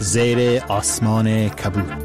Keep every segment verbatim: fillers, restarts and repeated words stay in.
زیر آسمان کبود.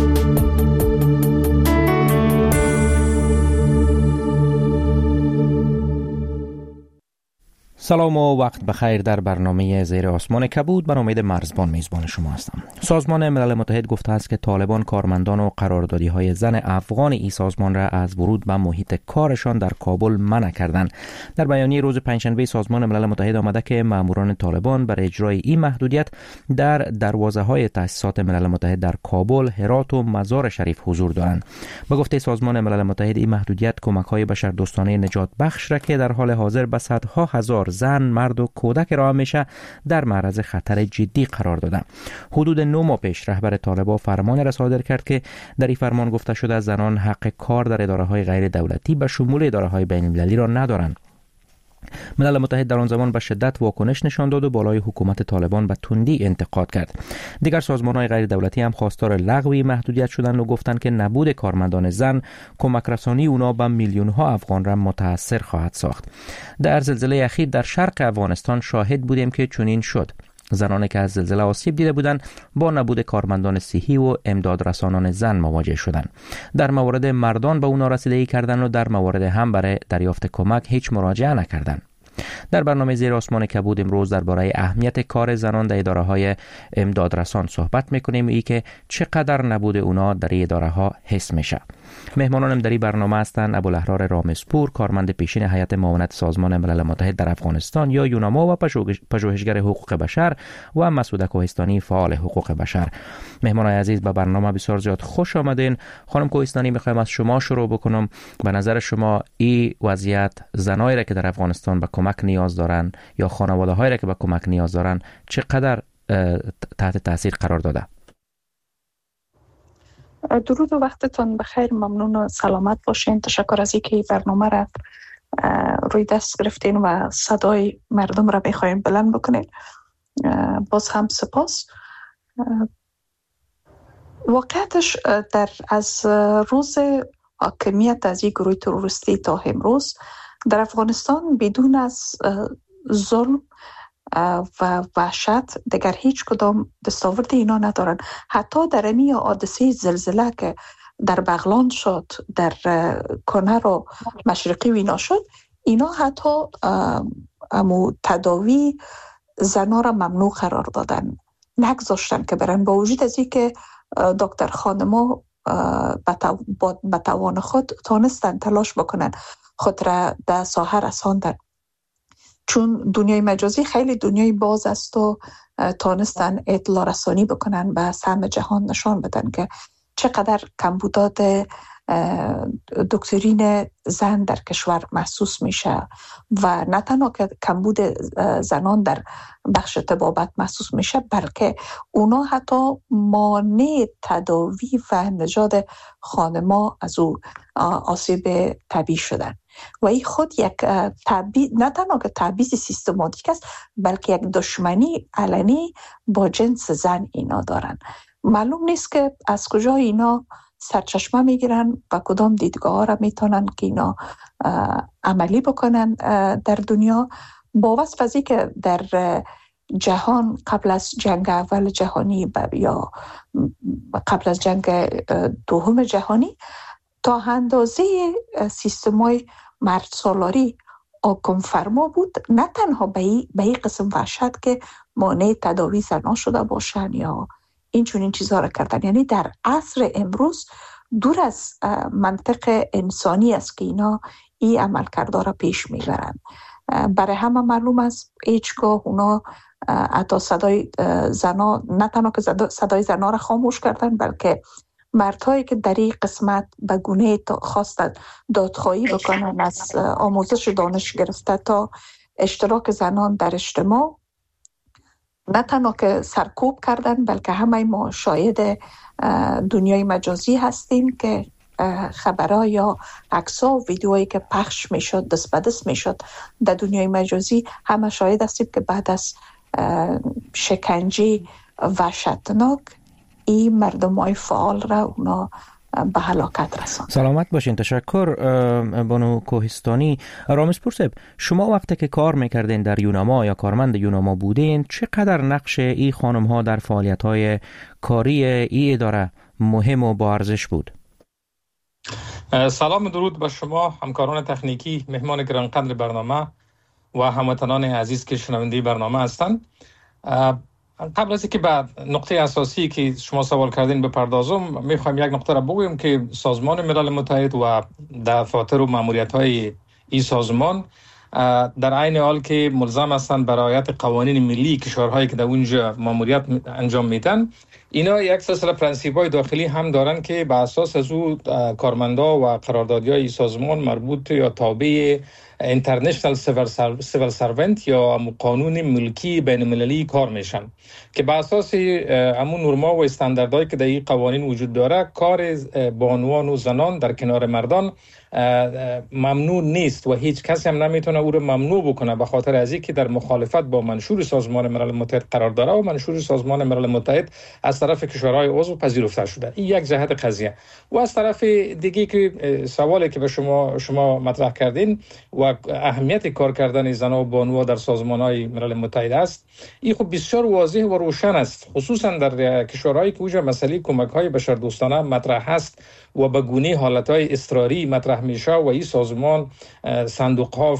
سلام و وقت بخیر. در برنامه زیر آسمان کبود من امید مرزبان میزبان شما هستم. سازمان ملل متحد گفته است که طالبان کارمندان و قراردادی های زن افغان این سازمان را از ورود به محیط کارشان در کابل منع کردند. در بیانیه روز پنجشنبه سازمان ملل متحد آمده که ماموران طالبان برای اجرای این محدودیت در دروازه های تاسیسات ملل متحد در کابل، هرات و مزار شریف حضور دارند. به گفته سازمان ملل متحد این محدودیت کمک های بشردوستانه نجات بخش را که در حال حاضر به صدها هزار زن، مرد و کودک را میشه در معرض خطر جدی قرار دادند. حدود نه ماه پیش رهبر طالبان فرمان را صادر کرد که در این فرمان گفته شده زنان حق کار در اداره‌های غیر دولتی به شمول اداره‌های بین‌المللی را ندارند. ملل متحد در آن زمان به شدت واکنش نشان داد و بالای حکومت طالبان به تندی انتقاد کرد. دیگر سازمان‌های غیر دولتی هم خواستار لغو محدودیت شدند و گفتند که نبود کارمندان زن کمک رسانی اونا به میلیون‌ها افغان را متاثر خواهد ساخت. در زلزله اخیر در شرق افغانستان شاهد بودیم که چنین شد. زنانی که از زلزله آسیب دیده بودند با نبود کارمندان صحی و امداد رسانان زن مواجه شدند. در مورد مردان به اونا رسیدگی کردند و در مورد هم برای دریافت کمک هیچ مراجعه نکردند. در برنامه زیر آسمان کبود امروز درباره اهمیت کار زنان در اداره‌های امدادرسان صحبت می‌کنیم، ای که چقدر نبود اونا در این اداره‌ها حس میشه. مهمانانم در این برنامه هستند ابوالاحرار رامزپور، کارمند پیشین هیئت معاونت سازمان ملل متحد در افغانستان یا یوناما و پژوهشگر حقوق بشر، و مسعوده کوهستانی، فعال حقوق بشر. مهمانای عزیز به برنامه بسیار زیاد خوش آمدین. خانم کوهستانی، می‌خوایم از شما شروع بکنم. به نظر شما این وضعیت زنایی را که در افغانستان به کمک نیاز دارن یا خانواده‌هایی را که به کمک نیاز دارن چقدر تحت تاثیر قرار داده؟ درود و وقتتون بخیر. ممنون و سلامت باشین. تشکر از اینکه این برنامه را روی دست گرفتین و صدای مردم را بخواین بلند بکنین. باز هم سپاس. واقعیتش در از روز حاکمیت از این گروه تروریستی تا امروز در افغانستان بدون از ظلم و وحشت دیگر هیچ کدام دستاورد اینا ندارن. حتی در امی حادثه زلزله که در بغلان شد، در کنر و مشرقی و اینا شد، اینا حتی امو تداوی زنا را ممنوع قرار دادن، نگذاشتن که برن، با وجود از این که دکتر خانما به توان خود تانستن تلاش بکنن خود را در ساحه رساندن، چون دنیای مجازی خیلی دنیای باز است و تانستن اطلاع رسانی بکنن به سهم جهان، نشان بدن که چقدر کمبودات دکترین زن در کشور محسوس میشه و نه تنها که کمبود زنان در بخش طبابت محسوس میشه، بلکه اونا حتی مانع تداوی و نجات خانما از او آسیب طبیعی شدن و این خود یک تبعیض، نه تنها که تبعیض سیستماتیک است، بلکه یک دشمنی علنی با جنس زن اینا دارن. معلوم نیست که از کجا اینا سرچشمه میگیرن و کدام دیدگاه ها را میتونن که اینا عملی بکنن در دنیا. با وصف از این که در جهان قبل از جنگ اول جهانی یا قبل از جنگ دوم جهانی تا اندازه سیستمای مرد سالاری آکم فرما بود، نه تنها به این قسم وحشت که مانع تداوی زنان شده باشن یا این چون این چیزها را کردن. یعنی در عصر امروز دور از منطق انسانی است که اینا این عمل کرده را پیش میبرن. برای همه معلوم است هیچگاه اونا حتی صدای زنا، نه تنها که صدای زنا را خاموش کردن، بلکه مردهایی که در این قسمت به گونه خواستند دادخواهی بکنن، از آموزش دانش گرفته تا اشتراک زنان در اجتماع، نه تنها که سرکوب کردن، بلکه همه ما شاهد دنیای مجازی هستیم که خبرها یا عکس‌ها و ویدیوهایی که پخش میشد، دست به دست میشد در دنیای مجازی، همه شاهد هستیم که بعد از شکنجه وحشتناک این مردمای فعال را اونا به هلاکت رساند. سلامت باشین. تشکر بانو کوهستانی. رامز پور صاحب، شما وقتی که کار میکردین در یوناما یا کارمند یوناما بودین، چقدر نقش ای خانم ها در فعالیت های کاری ای اداره مهم و با ارزش بود؟ سلام و درود به شما همکاران تکنیکی، مهمان گرانقدر برنامه و هموطنان عزیز که شنونده برنامه هستند. قبل از اینکه به نقطه اساسی که شما سوال کردین بپردازم، میخوایم یک نقطه را بگویم که سازمان ملل متحد و دفاتر و ماموریت‌های این سازمان در عین حال که ملزم هستند بر رعایت قوانین ملی کشورهایی که در اونجا ماموریت انجام میدن، اینا یک سلسله پرنسیپ‌های داخلی هم دارن که به اساس از او کارمندا و قراردادی‌های سازمان مربوط یا تابع اینترنشنال سیویل سرونت یا قانون ملکی بین المللی کار میشن که به اساس همون نورما و استانداردهایی که در این قوانین وجود داره، کار بانوان و زنان در کنار مردان ممنوع نیست و هیچ کسی هم نمیتونه او رو ممنوع بکنه، به خاطر از اینکه در مخالفت با منشور سازمان ملل متحد قرار داره و منشور سازمان ملل متحد از طرف کشورهای عضو پذیرفته شده. این یک جهت قضیه. و از طرف دیگه که سوالی که به شما شما مطرح کردین و اهمیت کار کردن زنان و بانوها در سازمان‌های ملل متحد است، این خب بسیار واضح و روشن است، خصوصا در کشورهایی که اونجا مسئله کمک‌های بشردوستانه مطرح است و به گونه حالت‌های اضطراری مطرح میشه و این سازمان صندوق‌ها،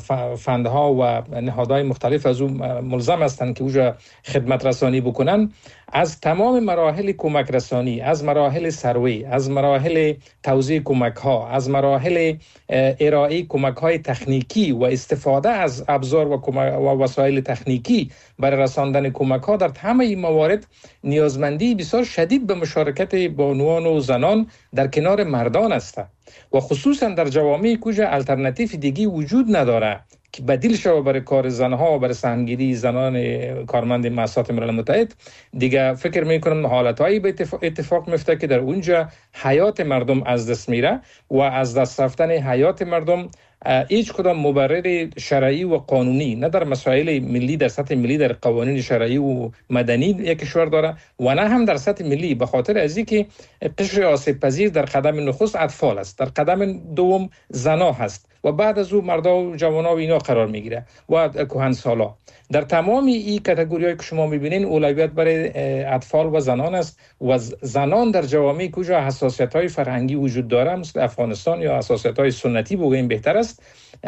فندها و نهادهای مختلف از اون ملزم هستند که اونجا خدمت رسانی بکنن. از تمام مراحل کمک رسانی، از مراحل سروی، از مراحل توزیع کمک ها، از مراحل ارائه کمک های تکنیکی و استفاده از ابزار و, و وسایل تکنیکی برای رساندن کمک ها، در همه این موارد نیازمندی بسیار شدید به مشارکت بانوان و زنان در کنار مردان است و خصوصا در جوامعی کجا الटरनेटिव دیگی وجود نداره که بدیل شود برای کار زنها و برای سهمگیری زنان کارمند مؤسسات ملل متحد. دیگه فکر میکنم حالتهایی به اتفاق, اتفاق میفته که در اونجا حیات مردم از دست میره و از دست رفتن حیات مردم هیچ کدام مبرر شرعی و قانونی نه در مسائل ملی در سطح ملی در قوانین شرعی و مدنی یک کشور داره و نه هم در سطح ملی، به خاطر از اینکه قشر آسیب پذیر در قدم نخست اطفال است، در قدم دوم زنا هست و بعد از او مردا و جوانا و اینا قرار میگیره و کهنسالا. در تمام این کاتگوری‌هایی که شما میبینین اولویت برای اطفال و زنان است و زنان در جوامعی کجا حساسیت‌های فرهنگی وجود داره مثل افغانستان یا حساسیت‌های سنتی بگوییم بهتر است،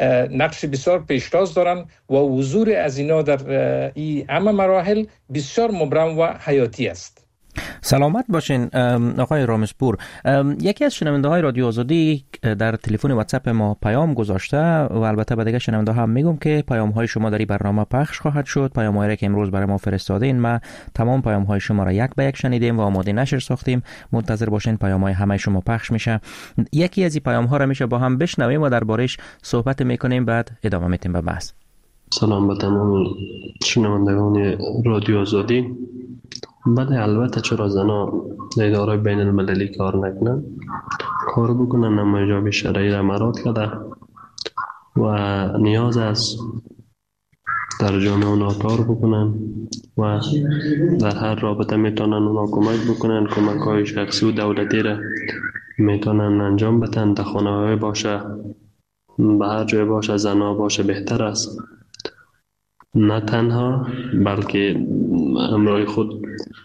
نقش بسیار پیشتاز دارن و حضور از اینا در این همه مراحل بسیار مبرم و حیاتی است. سلامت باشین آقای رامز پور. یکی از شنونده های رادیو آزادی در تلفن واتساپ ما پیام گذاشته و البته به دیگه شنونده هم میگم که پیام های شما در این برنامه پخش خواهد شد. پیام هایی که امروز برای ما فرستادین ما تمام پیام های شما را یک به یک شنیدیم و آماده نشر ساختیم. منتظر باشین پیام های همه شما پخش میشه. یکی از این پیام ها را میشه با هم بشنویم و دربارش صحبت میکنیم، بعد ادامه میدیم به بحث. سلام به تمام شنوندگان رادیو آزادی. بله، البته چرا زنا در اداره بین المللی کار نکنن، کار بکنن، اما ایجاب شرعی را مراد کرده و نیاز است در جامعه اونا کار بکنن و در هر رابطه میتونن اونا کمک بکنن. کمک های شخصی و دولتی را میتونن انجام بدن، در خانه های باشه، به هر جای باشه، زنا باشه بهتر است. نه تنها بلکه همراه خود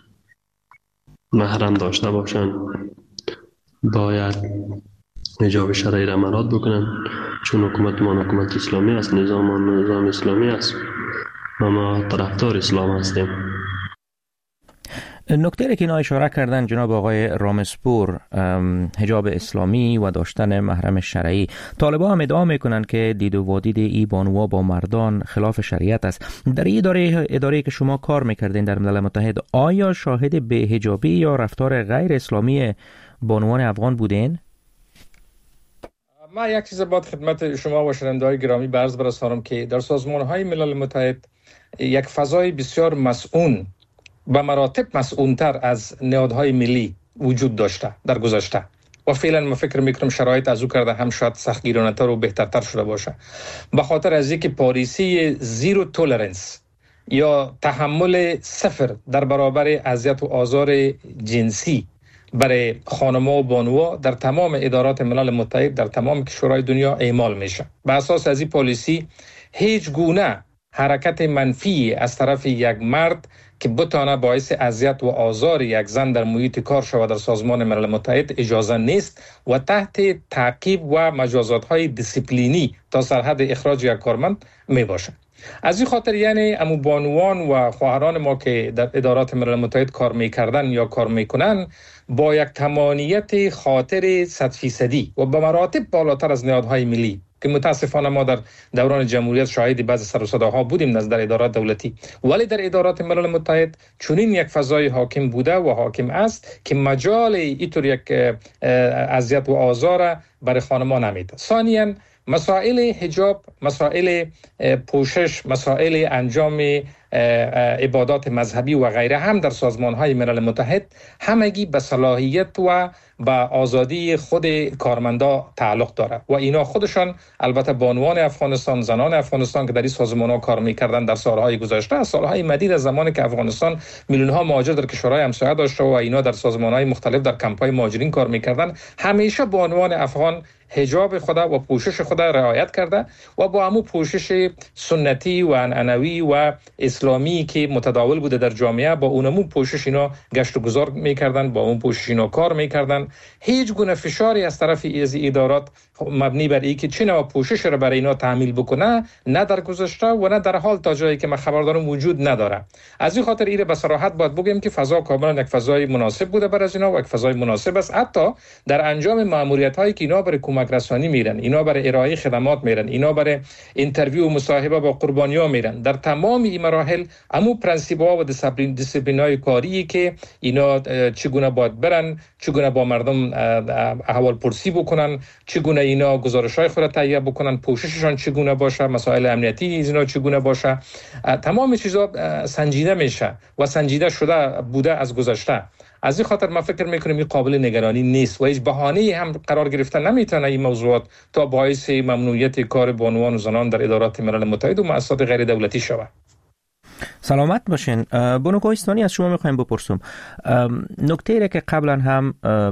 محرم داشته باشن. باید حجاب شرعی را مراد بکنن، چون حکومت ما حکومت اسلامی است، نظام ما نظام اسلامی است و ما طرفدار اسلام هستیم. نکته که اینا اشاره کردن جناب آقای رامز پور، حجاب اسلامی و داشتن محرم شرعی، طالبان هم ادعا میکنن که دید و وادید ای بانوها با مردان خلاف شریعت است. در این اداره اداره که شما کار میکردین در ملل متحد، آیا شاهد به حجابی یا رفتار غیر اسلامی بانوان افغان بودین؟ ما یک چیز باید خدمت شما و شنونده‌های گرامی به عرض برسانم که در سازمان‌های ملل متحد یک فضای بسیار مسئول به مراتب مسئول‌تر از نهادهای ملی وجود داشته در گذشته و فعلا ما فکر میکنم شرایط از او کرده هم شاید سختگیرانه‌تر و بهترتر شده باشه، به خاطر از اینکه پالیسی زیرو تولرنس یا تحمل صفر در برابر اذیت و آزار جنسی برای خانم‌ها و بانوها در تمام ادارات ملل متحد در تمام کشورهای دنیا اعمال میشه. به اساس از این پالیسی هیچ گونه حرکت منفی از طرف یک مرد که بتانه باعث اذیت و آزار یک زن در محیط کار شود در سازمان ملل متحد اجازه نیست و تحت تعقیب و مجازات‌های دیسیپلینی تا سرحد اخراج یک کارمند می باشد. از این خاطر یعنی امو بانوان و خواهران ما که در ادارات ملل متحد کار میکردن یا کار میکنن با یک تمامیت خاطر صد فیصدی و به مراتب بالاتر از نهادهای ملی که متاسفانه ما در دوران جمهوریت شاهد بعضی سر و صداها بودیم در ادارات دولتی، ولی در ادارات ملل متحد چنین یک فضای حاکم بوده و حاکم است که مجال اینطور یک اذیت و آزار برای خانمان نمیده. ثانیاً مسائل حجاب، مسائل پوشش، مسائل انجام عبادات مذهبی و غیره هم در سازمان‌های ملل متحد همگی به صلاحیت و به آزادی خود کارمندا تعلق داره و اینا خودشان البته بانوان افغانستان، زنان افغانستان که در این سازمان‌ها کار می‌کردن در سالهای گذشته، از سالهای مدید از زمانی که افغانستان میلیون‌ها مهاجر در کشورهای همسایه داشته و اینا در سازمان‌های مختلف در کمپ‌های مهاجرین کار می‌کردن، همیشه بانوان افغان حجاب خود و پوشش خود رعایت کرده و با همون پوشش سنتی و عنعنوی و اسلامی که متداول بوده در جامعه با اونمون پوشش اینا گشت و گذار میکردن، با اون پوشش اینا کار میکردن. هیچ گونه فشاری از طرف از ادارات مبنی بر این که چه نوع پوشش را برای اینا تعمیل بکنه نه در گذشته و نه در حال تا جایی که من خبر دارم وجود نداره. از این خاطر ایره به صراحت باید بگیم که فضا کاملا یک فضای مناسب بوده برای اینا و یک فضای مناسب است. حتی در انجام مأموریت هایی که اینا برای کمک رسانی میرن، اینا برای ارائه خدمات میرن، اینا برای اینترویو و مصاحبه با قربانی‌ها میرن، در تمام این مراحل همو پرنسیپ‌ها و دیسیپلین دیسیپلین‌های کاری که اینا چگونه باید برن، چگونه با مردم احوال پرسی بکنن، چگونه اینا گزارش‌های خود را تهیه بکنن، پوشششان چگونه باشه، مسائل امنیتی اینا چگونه باشه، تمام چیزا سنجیده میشه و سنجیده شده بوده از گذشته. از این خاطر من فکر میکنم این قابل نگرانی نیست و هیچ بهانه‌ای هم قرار گرفتن نمیتونه این موضوعات تا باعث ممنوعیت کار بانوان و زنان در ادارات ملل متحد و مؤسسات غیر دولتی شود. سلامت باشین. بانو کوهستانی از شما میخوایم بپرسم نکته ای که قبلا هم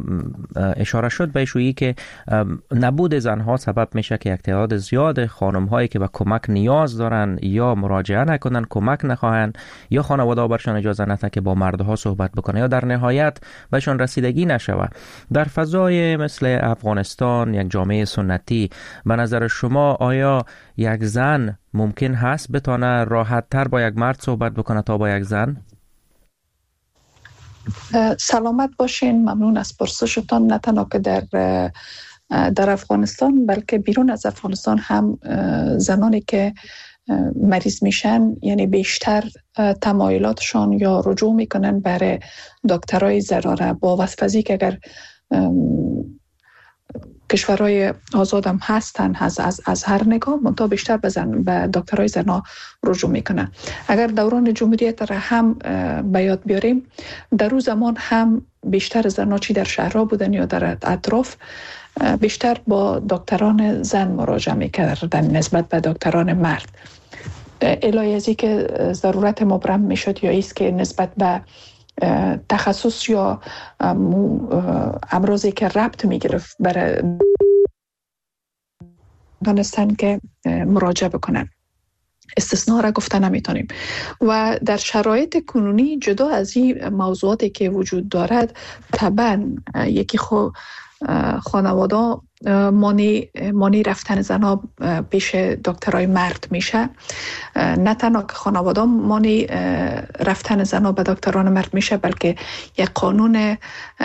اشاره شد بهش رویی که نبود زنها سبب میشه که یک تعداد زیاد خانم هایی که به کمک نیاز دارن یا مراجعه نکنن، کمک نخواهن، یا خانواده برشان اجازه نده که با مردها صحبت بکنه یا در نهایت بهشان رسیدگی نشود. در فضای مثل افغانستان، یک جامعه سنتی، به نظر شما آیا یک زن ممکن هست بتونه راحت تر با یک مرد صحبت بکنه تا با یک زن؟ سلامت باشین. ممنون از پرسشتان. نه تنها که در در افغانستان بلکه بیرون از افغانستان هم زنانی که مریض میشن یعنی بیشتر تمایلاتشان یا رجوع میکنن برای دکترای زنانه با وصفزی که اگر کشورهای آزاد هم هستن از, از, از هر نگاه منتها بیشتر به, زن، به دکترهای زنا رجوع میکنن. اگر دوران جمهوریت را هم به یاد بیاریم، در روز زمان هم بیشتر زنا چی در شهرها بودن یا در اطراف بیشتر با دکتران زن مراجعه میکردن نسبت به دکتران مرد. الهی ازی که ضرورت مبرم میشد یا ایست که نسبت به تخصص یا امراضی که ربط میگرفت برای دانستن که مراجعه بکنن. استثناء را گفتن نمیتونیم. و در شرایط کنونی جدا از این موضوعاتی که وجود دارد، طبعا یکی خو خانواده مانی مانی رفتن زنها پیش دکترای مرد میشه. نه تنها که خانواده مانی رفتن زنها به دکتران مرد میشه، بلکه یک قانون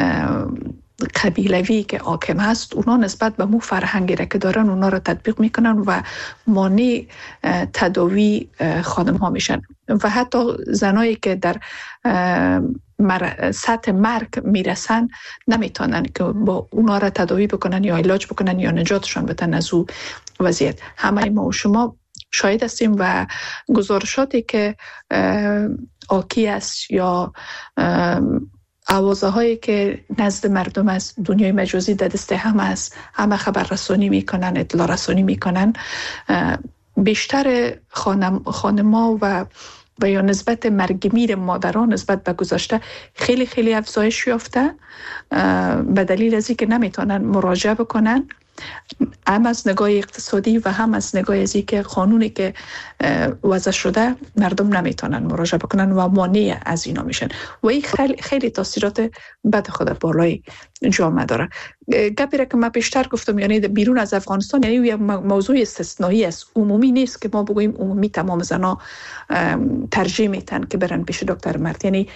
قبیلوی که حاکم هست اونا نسبت به مو فرهنگی را که دارن اونا را تطبیق میکنن و مانی تداوی خانم ها میشن. و حتی زنایی که در مر... سطح مرگ میرسن نمیتونن که با اونا را تداوی بکنن یا علاج بکنن یا نجاتشون بدن از او وضعیت. همه ما و شما شاهد هستیم و گزارشاتی که آکی است یا آوازه هایی که نزد مردم از دنیای مجازی در دست هم است، همه خبر رسانی میکنن، اطلاع رسانی میکنن. بیشتر خانم خانما و و یا نسبت مرگ میر مادران نسبت به گذشته خیلی خیلی افزایش یافته به دلیل از اینکه نمیتونن مراجعه بکنن، هم از نگاه اقتصادی و هم از نگاه از اینکه قانونی که وضع شده مردم نمیتونن مراجعه بکنن و مانع از اینا میشن و این خیلی خیلی تاثیرات بد خود بالای جامعه داره. گپی را که من پیشتر گفتم، یعنی بیرون از افغانستان، یعنی یک موضوع استثنایی است، عمومی نیست که ما بگوییم عمومی تمام زنا ترجیح میتن که برن پیش دکتر مرد. یعنی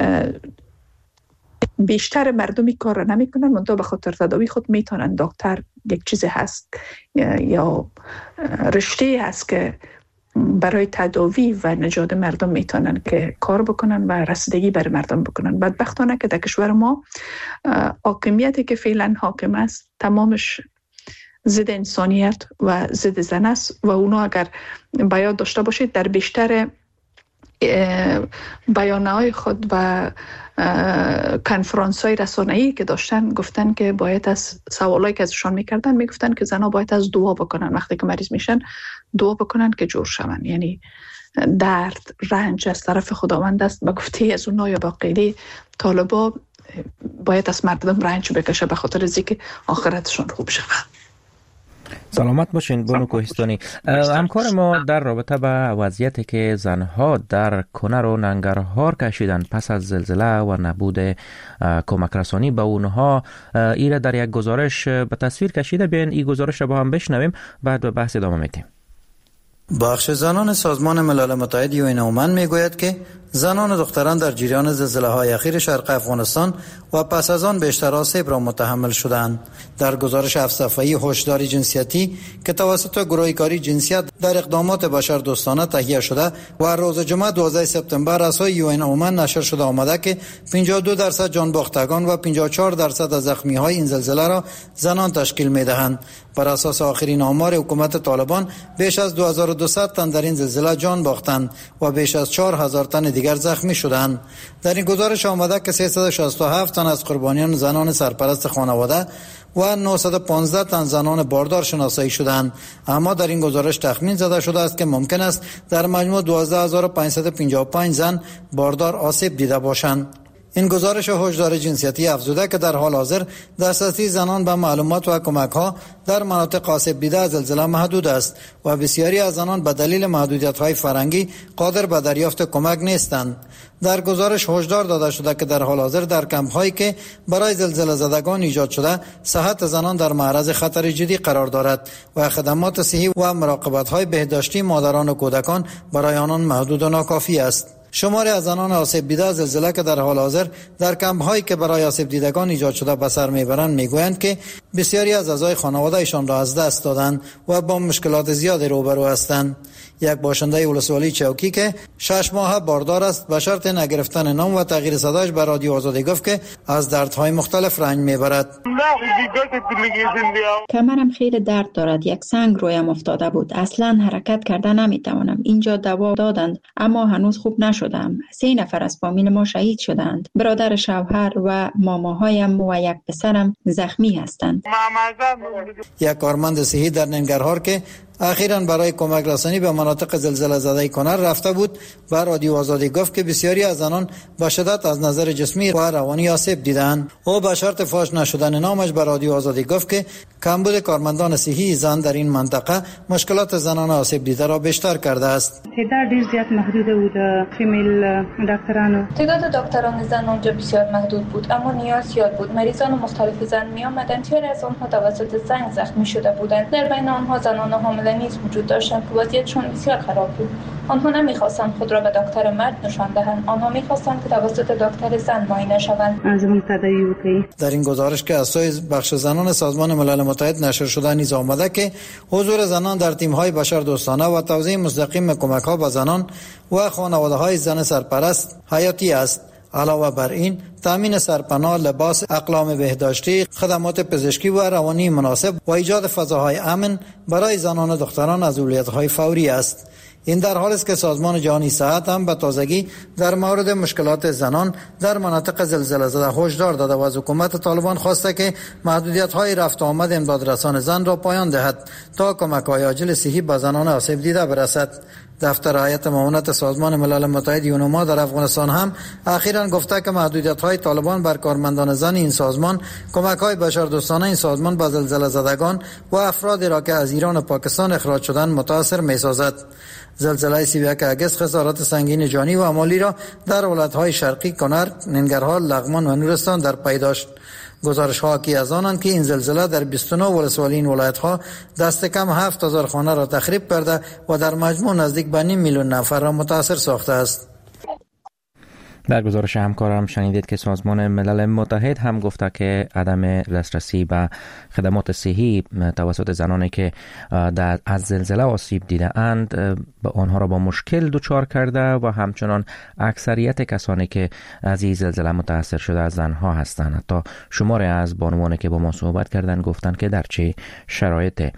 بیشتر مردمی کار را نمی کنن، منتها به خاطر تداوی خود میتونن. دکتر یک چیز هست یا رشته هست که برای تداوی و نجات مردم میتونن که کار بکنن و رسیدگی بر مردم بکنن. بدبختانه که در کشور ما حاکمیتی که فعلا حاکم است تمامش ضد انسانیت و ضد زن است و اونا اگر بیاد داشته باشید در بیشتر بیانهای خود و کنفرانس های رسانه‌ای که داشتن گفتن که باید از سوالایی که ازشان میکردن میگفتن که زنها باید از دعا بکنن، وقتی که مریض میشن دعا بکنن که جور شون. یعنی درد رنج از طرف خداوند است. به گفته از اونها یا با قیلی طالبا باید از مردم رنج بکشه به خاطر از اینکه آخرتشون خوب شود. سلامت باشین بانو کوهستانی. همکار ما در رابطه با وضعیتی که زنها در کنر و ننگرهار کشیدن پس از زلزله و نبود کمک رسانی به اونها، ایره در یک گزارش به تصویر کشیده. بیاین این گزارش را با هم بشنویم، بعد به بحث ادامه میدیم. بخش زنان سازمان ملل متحد یو این اومن میگوید که زنان و دختران در جریان زلزله های اخیر شرق افغانستان و پس از آن بیشتر آسیب را متحمل شدند. در گزارش هفت صفحه‌ای هشدار جنسیتی که توسط گروه کاری جنسیت در اقدامات بشر دوستانه تهیه شده و روز جمعه دوازده سپتامبر از یو این اومن نشر شده آمده که پنجاه و دو درصد جان باختگان و پنجاه و چهار درصد از زخمی های این زلزله را زنان تشکیل می دهند. بر اساس آخرین آمار حکومت طالبان بیش از دو هزار و دویست تن در این زلزله جان باختند و بیش از چهار هزار تن دیگر زخمی شدند. در این گزارش آمده که سیصد و شصت و هفت تن از قربانیان زنان سرپرست خانواده و نهصد و پانزده تن زنان باردار شناسایی شدند. اما در این گزارش تخمین زده شده است که ممکن است در مجموع دوازده هزار و پانصد و پنجاه و پنج زن باردار آسیب دیده باشند. این گزارش هشدار جنسیتی افزوده که در حال حاضر دسترسی زنان به معلومات و کمک‌ها در مناطق آسیب دیده از زلزله محدود است و بسیاری از زنان به دلیل محدودیت‌های فرهنگی قادر به دریافت کمک نیستند. در گزارش هشدار داده شده که در حال حاضر در کمپ‌هایی که برای زلزله زدگان ایجاد شده صحت زنان در معرض خطر جدی قرار دارد و خدمات صحی و مراقبت‌های بهداشتی مادران و کودکان برای آنان محدود و ناکافی است. شماری از زنان آسیب دیده از زلزله که در حال حاضر در کمپ هایی که برای آسیب دیدگان ایجاد شده به سر میبرند میگویند که بسیاری از اعضای خانواده ایشان را از دست دادند و با مشکلات زیادی روبرو هستند. یک باشنده ولسوالی چوکی که شش ماه باردار است به شرط نگرفتن نام و تغییر صدایش به رادیو آزادی گفت که از دردهای مختلف رنج میبرد. کمرم خیلی درد دارد، یک سنگ رویم افتاده بود، اصلا حرکت کرده نمیتوانم. اینجا دوا دادند اما هنوز خوب نشدم. سه نفر از فامیل ما شهید شدند. برادر شوهر و ماماهایم و یک پسرم زخمی هستند. یک کارمند صحی در ننگرهار که اخیراً برای کمک رسانی به مناطق زلزله زده کنر رفته بود و رادیو آزادی گفت که بسیاری از زنان به شدت از نظر جسمی و روانی آسیب دیدند. او به شرط فاش نشدن نامش به رادیو آزادی گفت که کمبود کارمندان صحی زن در این منطقه مشکلات زنان آسیب دیده را بیشتر کرده است. تعداد زیاد محدود بود فیمیل دکترانو. تعداد دکتران زن اونجا بسیار محدود بود اما نیاز زیاد بود. مریضان مختلف زن می آمدند. بسیاری از آنها توسط زنگ زخمی شده بودند. در بین آنها زنان حامله نیز وجود داشتند که وضعیتشون بسیار خراب بود. آنها نمیخواستند خود را به دکتر مرد نشان دهند. آنها میخواستند که توسط دکتر زن معاینه شوند. در این گزارش که از سوی بخش زنان سازمان ملل متحد نشر شده نیز آمده که حضور زنان در تیم‌های بشر دوستانه و توزیع مستقیم کمک‌ها به زنان و خانواده‌های زن سرپرست حیاتی است. علاوه بر این تامین سرپناه، لباس، اقلام بهداشتی، خدمات پزشکی و روانی مناسب و ایجاد فضاهای امن برای زنان و دختران از اولویت‌های فوری است. این در حالی است که سازمان جهانی صحت هم به تازگی در مورد مشکلات زنان در مناطق زلزله زده هشدار داده و از حکومت طالبان خواسته که محدودیت‌های رفت و آمد امدادرسان زن را پایان دهد تا کمک‌های عاجل صحی به زنان آسیب دیده برسد. دفتر هیئت معاونت سازمان ملل متحد یونما در افغانستان هم اخیراً گفته که محدودیت‌های طالبان بر کارمندان زن این سازمان، کمک‌های بشردوستانه این سازمان به زلزله زدگان و افرادی را که از ایران و پاکستان اخراج شدند متاثر می‌سازد. زلزله سی و یک اگست خسارات سنگین جانی و مالی را در ولایت‌های شرقی کنر، ننگرهار، لغمان و نورستان در پی داشت. گزارش ها کی از آنند که این زلزله در بیست و نه ولسوالی این ولایت ها دست کم هفت هزار خانه را تخریب کرده و در مجموع نزدیک به نیم میلیون نفر را متاثر ساخته است. در گزارش همکارم شنیدید که سازمان ملل متحد هم گفته که عدم دسترسی به خدمات صحی توسط زنانی که در از زلزله آسیب دیده اند به آنها را با مشکل دچار کرده و همچنان اکثریت کسانی که از این زلزله متاثر شده از زنها هستند. حتی شماری از بانوانی که با ما صحبت کردند گفتند که در چه شرایط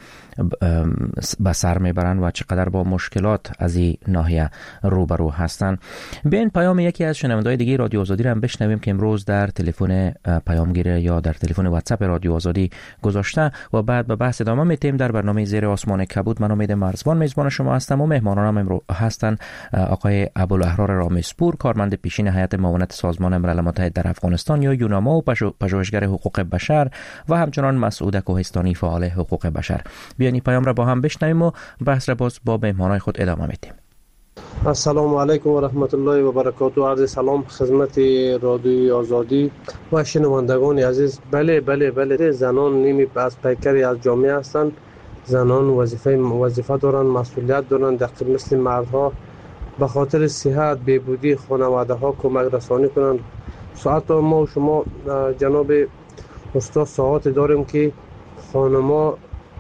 به سر میبرند و چقدر با مشکلات از این ناحیه روبرو هستند. به این پیام یکی از شنونده‌های دیگه رادیو آزادی را هم بشنویم که امروز در تلفن پیامگیر یا در تلفن واتساپ رادیو آزادی گذاشته و بعد به بحث ادامه میتیم. در برنامه زیر آسمان کبود من امید مرزبان میزبان شما هستم و مهمانانم امروز هستند آقای ابوالاحرار رامسپور، کارمند پیشین هیئت معاونت سازمان ملل متحد در افغانستان یا یونما و پژوهشگر حقوق بشر و همچنان مسعود کوهستانی فعال حقوق بشر. بیاین پیام را با هم بشنویم و بحث را باز با مهمانای خود ادامه میدیم. السلام علیکم و رحمت الله و برکاته. عرض سلام خدمت رادیوی آزادی و شنوندگان عزیز. بله بله بله زنان نیمی از پیکری از جامعه هستند. زنان وظیفه وظیفه دارند، مسئولیت دارند، دقیق مثل مردها به خاطر صحت بهبودی خانواده ها کمک رسانی کنند. ساعت ما و شما جناب استاد ساعت داریم که خانما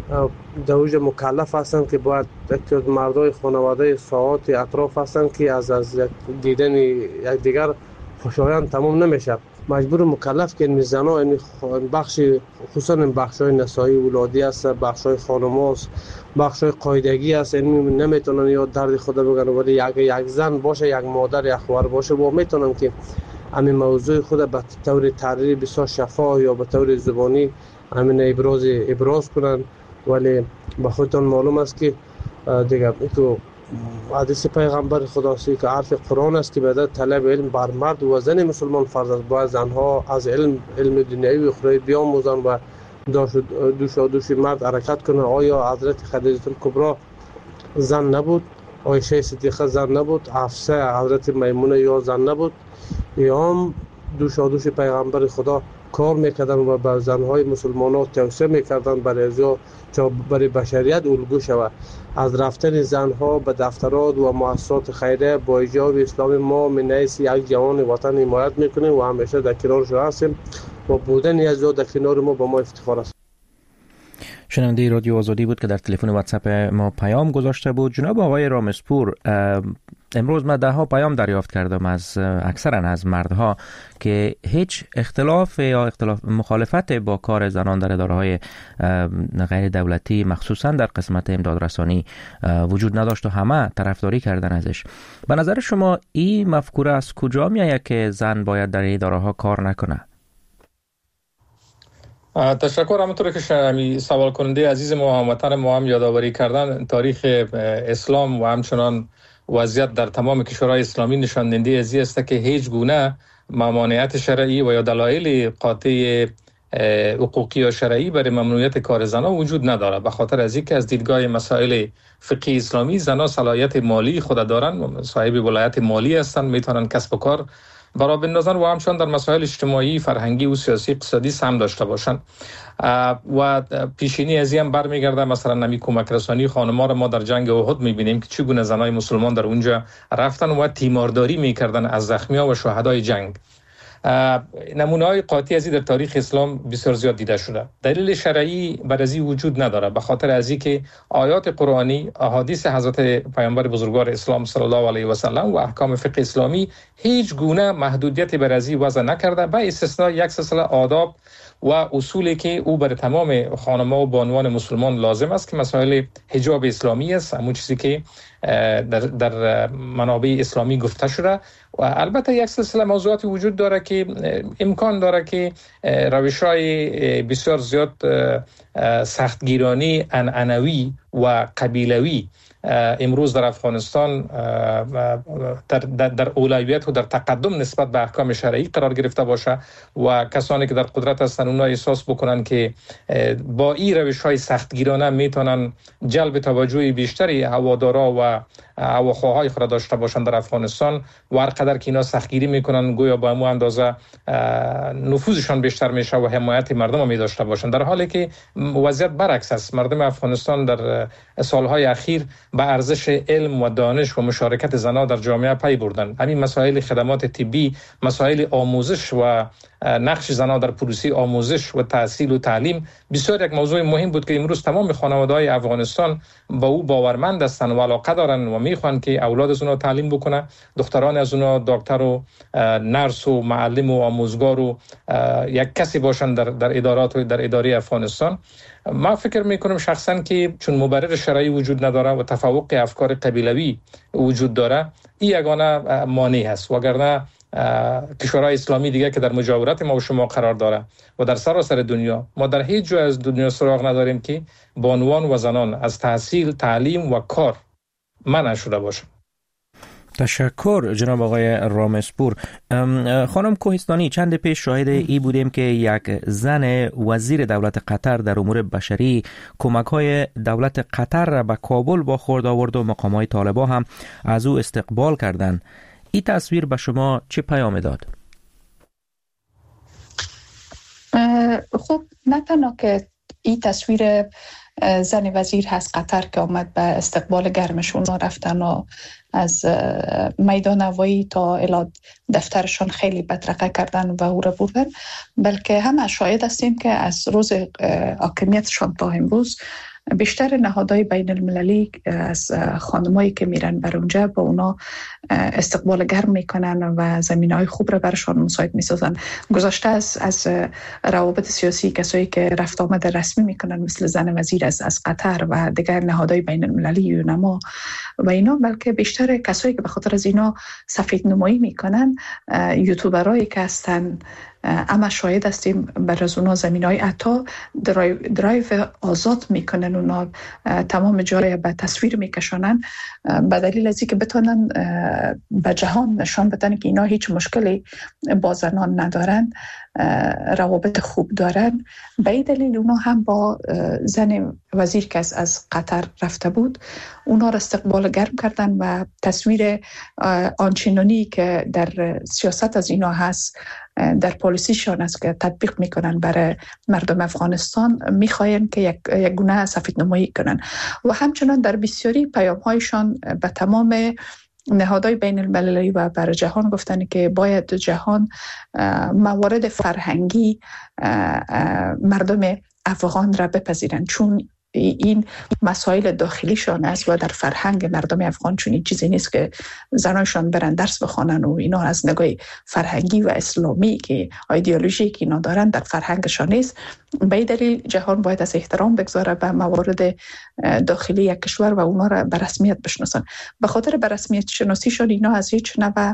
دوج مکلف هستند که باید مردای خانواده ساعات اطراف هستند که از از دیدن یکدیگر خوشایند تمام نمیشه. مجبور مکلف که این زنا این بخش خصوصا این بخشای نسایی ولادی است، بخشای خانماست، بخشای قاعدگی است، این نمیتونن یا درد خود بگن ولی یک یک زن باشه، یک مادر، یک خواهر باشه با میتونن که همین موضوع خود به طور تحریری بسیار شفاف یا به طور زبانی همین ابراز ابراز کنن. ولی به خودتان معلوم است که دیگه تو حدیث پیغمبر خداست که حرف قرآن است که بعد طلب علم بر مرد و زن مسلمان فرض است. باید زنها از علم علم دنیوی و اخروی بیاموزند و دوش دوش مرد حرکت کنند. آیا حضرت خدیجه الکبری زن نبود؟ عایشه صدیقه زن نبود؟ حفصه حضرت میمونه یا زن نبود؟ یا هم دوش دوش پیغمبر خدا کار میکردن و به زنهای مسلمان ها توصیه میکردن برای ازا تا برای بشریت الگو شود. از رفتن زنها به دفترات و مؤسسات خیریه با ایجاب اسلام ما من حیث یک جوان وطن حمایت میکنیم و همیشه در کنار شما هستیم و بودن ازا در کنار ما به ما افتخار است. شنونده رادیو آزادی بود که در تلفن واتساپ ما پیام گذاشته بود. جناب آقای رامسپور، امروز من ده ها پیام دریافت کردم از اکثرا از مردها که هیچ اختلاف یا اختلاف مخالفت با کار زنان در اداره‌های غیر دولتی مخصوصا در قسمت امدادرسانی وجود نداشت و همه طرفداری کردن ازش. به نظر شما این مفکوره از کجا میآید که زن باید در اداره‌ها کار نکنه؟ تشکر. همونطور که شما سوال کننده عزیز ما هموطن ما هم یادآوری کردن، تاریخ اسلام و همچنان وضعیت در تمام کشورهای اسلامی نشان دهنده از این است که هیچ گونه ممانعت شرعی و یا دلایل قاطع حقوقی و شرعی برای ممنوعیت کار زنان وجود نداره. به خاطر از اینکه از دیدگاه مسائل فقهی اسلامی زنان صلاحیت مالی خود دارند، صاحب ولایت مالی هستند، میتونن کسب و کار برای بندازن و همچنان در مسائل اجتماعی، فرهنگی و سیاسی اقتصادی سهم داشته باشند. و پیشینی از این برمیگرده مثلا نمی کمک رسانی خانم‌ها را ما در جنگ احد میبینیم که چگونه زنای مسلمان در اونجا رفتن و تیمارداری میکردن از زخمیان و شهدای جنگ. نمونه‌های قاطع ازی در تاریخ اسلام بسیار زیاد دیده شده. دلیل شرعی بر ازی وجود نداره، به خاطر ازی که آیات قرآنی، احادیث حضرت پیامبر بزرگوار اسلام صلی الله علیه و سلم و احکام فقه اسلامی هیچ گونه محدودیتی بر ازی وضع نکرده، به استثناء یک سلسله آداب و اصولی که او بر تمام خانم‌ها و بانوان مسلمان لازم است که مسائل حجاب اسلامی است، همون چیزی که در در منابع اسلامی گفته شده. و البته یک سلسله موضوعاتی وجود داره که امکان داره که روش‌های بسیار زیاد سختگیرانی عنعنوی و قبیلوی امروز در افغانستان در, در, در اولویت و در تقدم نسبت به احکام شرعی قرار گرفته باشه و کسانی که در قدرت هستند اونها احساس بکنن که با این روش های سختگیرانه میتونن جلب توجه بیشتری هوادارا و هواخواهای خود داشته باشند در افغانستان و هر قدر که اینا سختگیری میکنن گویا با همون اندازه نفوذشان بیشتر میشه و حمایت مردم می داشته باشند، در حالی که وضعیت برعکس است. مردم افغانستان در سالهای اخیر به ارزش علم و دانش و مشارکت زنان در جامعه پی بردن. همین مسائل خدمات طبی، مسائل آموزش و نقش زنان در پروسه آموزش و تحصیل و تعلیم بسیار یک موضوع مهم بود که امروز تمام خانواده‌های افغانستان با او باورمند هستند و علاقه دارند و میخوان که اولاد از اونها تعلیم بکنه، دختران از اونها دکتر و نرس و معلم و آموزگار و یک کسی باشند در در ادارات و در اداره افغانستان. ما فکر میکنم شخصا که چون مبرر شرعی وجود نداره و تفوق افکار قبیلوی وجود داره، این یگانه مانع است، وگرنه کشورهای اسلامی دیگه که در مجاورت ما و شما قرار داره و در سراسر دنیا، ما در هیچ جای از دنیا سراغ نداریم که بانوان و زنان از تحصیل، تعلیم و کار منع شده باشند. تشکر جناب آقای رامسپور. خانم کوهستانی، چند پیش شاهد ای بودیم که یک زن وزیر دولت قطر در امور بشری کمک‌های دولت قطر را به کابل با خورد آورد و مقام‌های طالبان هم از او استقبال کردند. این تصویر به شما چه پیام داد؟ خب نه تنها که این تصویر زن وزیر هست قطر که آمد به استقبال گرمشون رفتن و از میدان هوایی تا الی دفترشان خیلی بدرقه کردن و او را بردن، بلکه هم شاهد هستیم که از روز حاکمیتشان تا امروز بیشتر نهادهای بین المللی از خانمایی که میرن بر اونجا با اونا استقبال گرم میکنن و زمینهای خوب را برشان مساعد میسازن. گذشته از از روابط سیاسی کسایی که رفت آمد رسمی میکنن مثل زن وزیر از از قطر و دیگر نهادهای بین المللی یونما و اینا، بلکه بیشتر کسایی که به خاطر از اینا سفید نمایی میکنن یوتیوبرایی که هستن. اما شاهد هستیم بر از اونا زمینهای عطا درایو, درایو آزاد میکنن، اونا تمام جای به تصویر میکشانن به دلیل از اینکه بتونن به جهان نشان بدن که اینا هیچ مشکلی با زنان ندارن، روابط خوب دارن. به این دلیل اونا هم با زن وزیر که از, از قطر رفته بود اونا را استقبال گرم کردن و تصویر آنچنانی که در سیاست از اینا هست در پالیسیشان است که تطبیق میکنن برای مردم افغانستان میخواین که یک, یک گونه سفید نمایی کنن و همچنان در بسیاری پیام هایشان به تمام نهادهای بین المللی و بر جهان گفتن که باید جهان موارد فرهنگی مردم افغان را بپذیرن، چون این مسائل داخلیشان است و در فرهنگ مردم افغان چون این چیزی نیست که زنانشان برن درس بخوانن و اینا از نگاه فرهنگی و اسلامی که ایدئولوژی که اینا دارن در فرهنگشان نیست. به این دلیل جهان باید از احترام بگذاره به موارد داخلی یک کشور و اونا را به رسمیت بشناسن. به خاطر به رسمیت شناسیشان اینا از هیچ نوع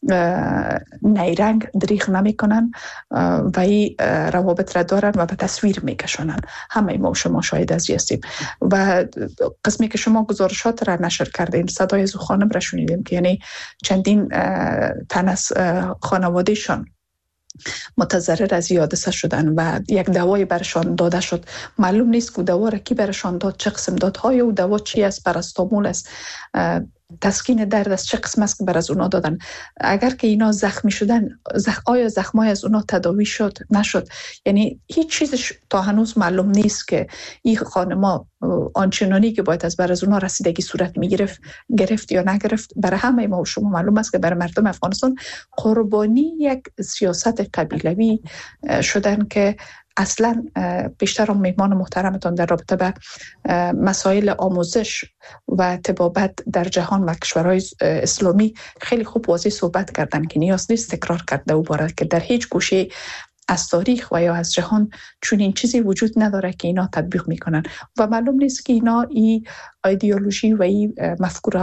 نیرنگ دریغ نمی کنن و این روابط را دارن و به تصویر می کشونن. همه ما شما شاهد از هستیم و قسمی که شما گزارشات را نشر کردین صدای از خانم را شنیدیم که یعنی چندین تن از خانوادهشان متضرر از حادثه شدن و یک دوای برشان داده شد. معلوم نیست که دوا را کی برشان داد، چه قسم داد، های او دوا چی است، پاراستامول است، تسکین درد است، چه قسم است که بر از اونا دادن. اگر که اینا زخمی شدن زخ... آیا زخمای از اونا تداوی شد نشد، یعنی هیچ چیزش تا هنوز معلوم نیست که این خانما آنچنانی که باید از بر از اونا رسیدگی صورت میگرفت گرفت یا نگرفت. برای همه ما و شما معلوم است که برای مردم افغانستان قربانی یک سیاست قبیلوی شدن که اصلا بیشتر هم میهمان محترمتان در رابطه به مسائل آموزش و طبابت در جهان و کشورهای اسلامی خیلی خوب واضح صحبت کردن که نیاز نیست تکرار کرده و باره که در هیچ گوشه از تاریخ و یا از جهان چون این چیزی وجود نداره که اینا تطبیق میکنن و معلوم نیست که اینا این ایدئولوژی و این مفکوره ها را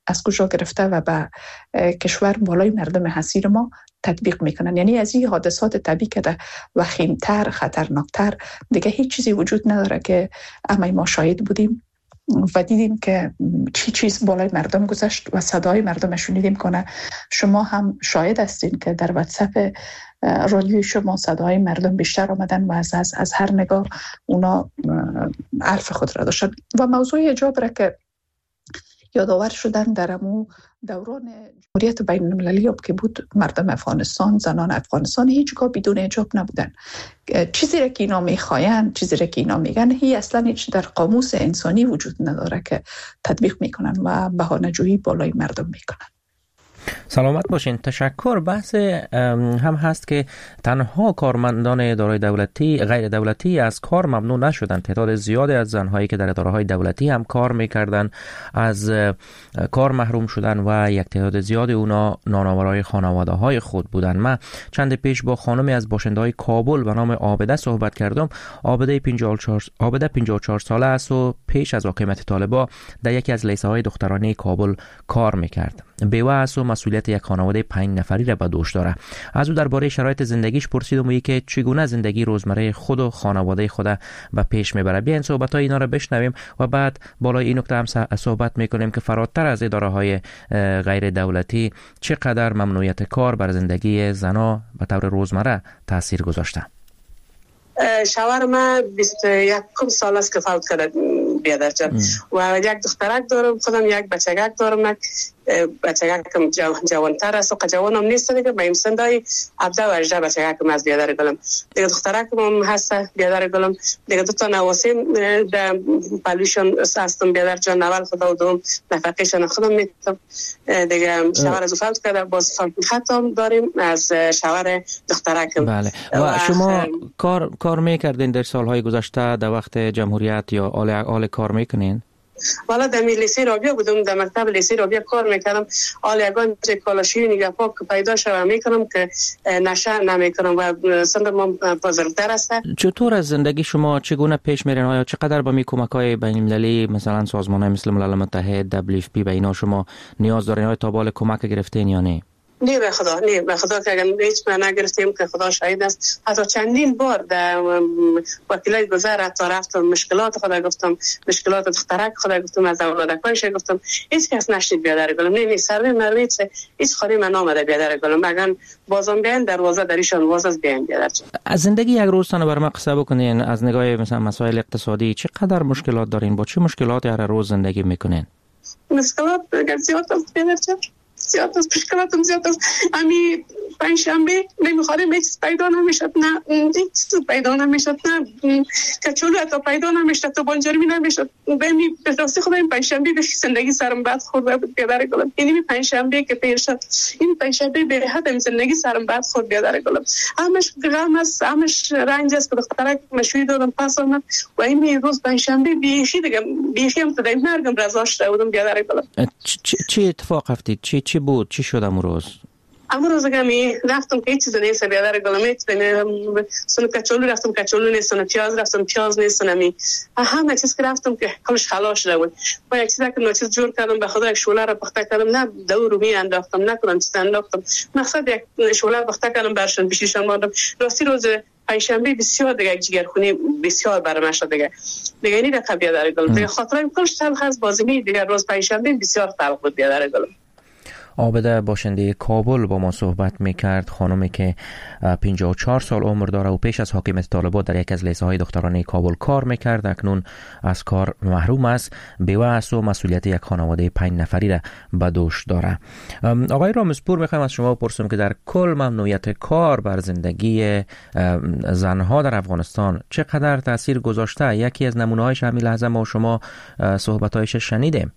از کجا گرفته و به کشور بالای مردم حصیر ما تطبیق میکنن. یعنی از این حادثات طبیعی که ده وخیمتر خطرناکتر دیگه هیچ چیزی وجود نداره که اما ما شاهد بودیم و دیدیم که چی چیز بالای مردم گذشت و صدای مردم شنیدیم کنه. شما هم شاهد هستین که در واتساپ رادیوی شما صدای مردم بیشتر آمدن و از, از, از هر نگاه اونا حرف خود را داشتن. و موضوع حجاب را که یادآور شدن در امو دوران جمهوریت بین المللی که بود، مردم افغانستان، زنان افغانستان هیچگاه بدون حجاب نبودن. چیزی را که اینا میخواین، چیزی را که اینا میگن، هی اصلا هیچ در قاموس انسانی وجود نداره که تطبیق میکنن و بهانه‌جویی بالای مردم میکنن. سلامت باشین. تشکر. بحث هم هست که تنها کارمندان اداره دولتی غیر دولتی از کار ممنوع نشدن. تعداد زیادی از زنهایی که در اداره‌های دولتی هم کار میکردن از کار محروم شدن و یک تعداد زیادی اونا نانآورای خانواده‌های خود بودن. من چند پیش با خانمی از باشنده‌های کابل به نام عابده صحبت کردم. عابده پنجاه و چهار عابده پنجاه و چهار ساله است و پیش از حاکمیت طالبان در یکی از لیسه‌های دخترانه کابل کار میکرد. بیوه است و مسئولیت یک خانواده پنج نفری را به دوش داره. از او درباره شرایط زندگیش پرسیدم و که چگونه زندگی روزمره خود و خانواده خود به پیش میبره. بیاین صحبت‌های اینا را بشنویم و بعد بالای این نکته هم صحبت میکنیم که فراتر از اداره‌های غیر دولتی چقدر ممنوعیت کار بر زندگی زنها به طور روزمره تاثیر گذاشته. شوهر من بیست و یک سال است که فوت کرده بیادر جان و یک دخترک دارم، خودم یک بچگک دارم. بچگکم جوانتر است و جوانم نیست دیگه، به این سندای هفده و هجده بچگکم از بیادر گلم دیگه. دخترکم هم هست بیادر گلم دیگه. دو تا نواسیم در پلوشن هستم بیادر جان. اول خدا و دوم نفقیشان خودم میتونم دیگه. شوهر از فوت کرده، باز خطام داریم از شوهر دخترکم. بله. و, و شما کار کار میکردین در سالهای گذشته در وقت جمهوریت یا آل آل کار میکنین؟ والا در لیسه رابیا بودم، در مکتب لیسه رابیا کار میکردم. حال یگان کالاشی نگه پاک پیدا شوم میکنم که نشه نمیکنم و سندم هم بزرگتر است. چطور از زندگی شما چگونه پیش میرین؟ آیا چقدر با می کمک‌های بین المللی مثلا سازمان‌های مثل ملل متحد، دبلیو اف پی به اینا شما نیاز دارین؟ آیا تا بال کمک گرفتین یا نه؟ نه به خدا، نه به خدا که اگر هیچ ما نگرفتیم که خدا شاهد است. حتی چندین بار در وکیلای گذر حتی رفتم مشکلات خدا گفتم، مشکلات دخترک خدا گفتم، از اولادکایش گفتم، هیچ کس نشنید بیادر گلم. نه نه سروی مرویت هیچ خاری من آمده بیادر گلم. اگر بازم بیان دروازه دریشان باز از بیان بیادر. از زندگی یک روزتان بر ما قصه بکنین. از نگاه مثلا مسائل اقتصادی چقدر مشکلات دارین؟ با چه مشکلاتی هر روز زندگی میکنین؟ مشکلات زیاد است بیادر. زیاد است، مشکلاتم زیاد است. امی پنجشنبه نمیخواریم هیچ پیدا نمیشد، نه هیچ پیدا نمیشد، نه کچولو حتی پیدا نمیشد، تو بانجرمی نمیشد. بمی به راستی خدا این پنجشنبه به زندگی سرم بد خورد بود بیادر گلم. اینی پنجشنبه که پیر شد، این پنجشنبه به حد زندگی سرم بد خورد بیادر گلم. همش غم است، همش رنج است که دخترک مشوی دادم پس آمد و این روز پنجشنبه بیخی دیگه بیخی هم تا مرگم رضا شده بودم بیادر گلم. چه اتفاق افتید؟ چی چی بود؟ چی شد امروز؟ روز؟ امروز گمی رفتم که هیچ چیز نیست بیادر گلم. هیچ نه سن کچولو رفتم کچولو نیست، نه پیاز رفتم پیاز نیست، نمی همه چیز که رفتم که کلش خلاص شده بود. با یک چیزی که نو چیز جور کردم به خدا یک شوله را پخته کردم، نه دور می انداختم، نکنم چیز انداختم. مقصد یک شوله پخته کردم برشون بشیشم ماندم. راستی روز پنجشنبه بسیار دیگه جگرخونی بسیار برام شد دیگه. دیگه اینی دقیقه بیادر گلم. دیگه خاطرم کلش تلخ از بازمی دیگه. روز پنجشنبه بسیار تلخ بود بیادر گلم. عابده باشنده کابل با ما صحبت میکرد. خانمی که پنجاه و چهار سال عمر داره و پیش از حاکمیت طالبان در یک از لیسه های دخترانه کابل کار میکرد. اکنون از کار محروم است، بیوه است و مسئولیت یک خانواده پنج نفری را به دوش داره. آقای رامزپور، میخوایم از شما بپرسیم که در کل ممنوعیت کار بر زندگی زنها در افغانستان چقدر تاثیر گذاشته؟ یکی از نمونه‌هایش همین لحظه ما و شما صحبت‌هایش شنیدیم.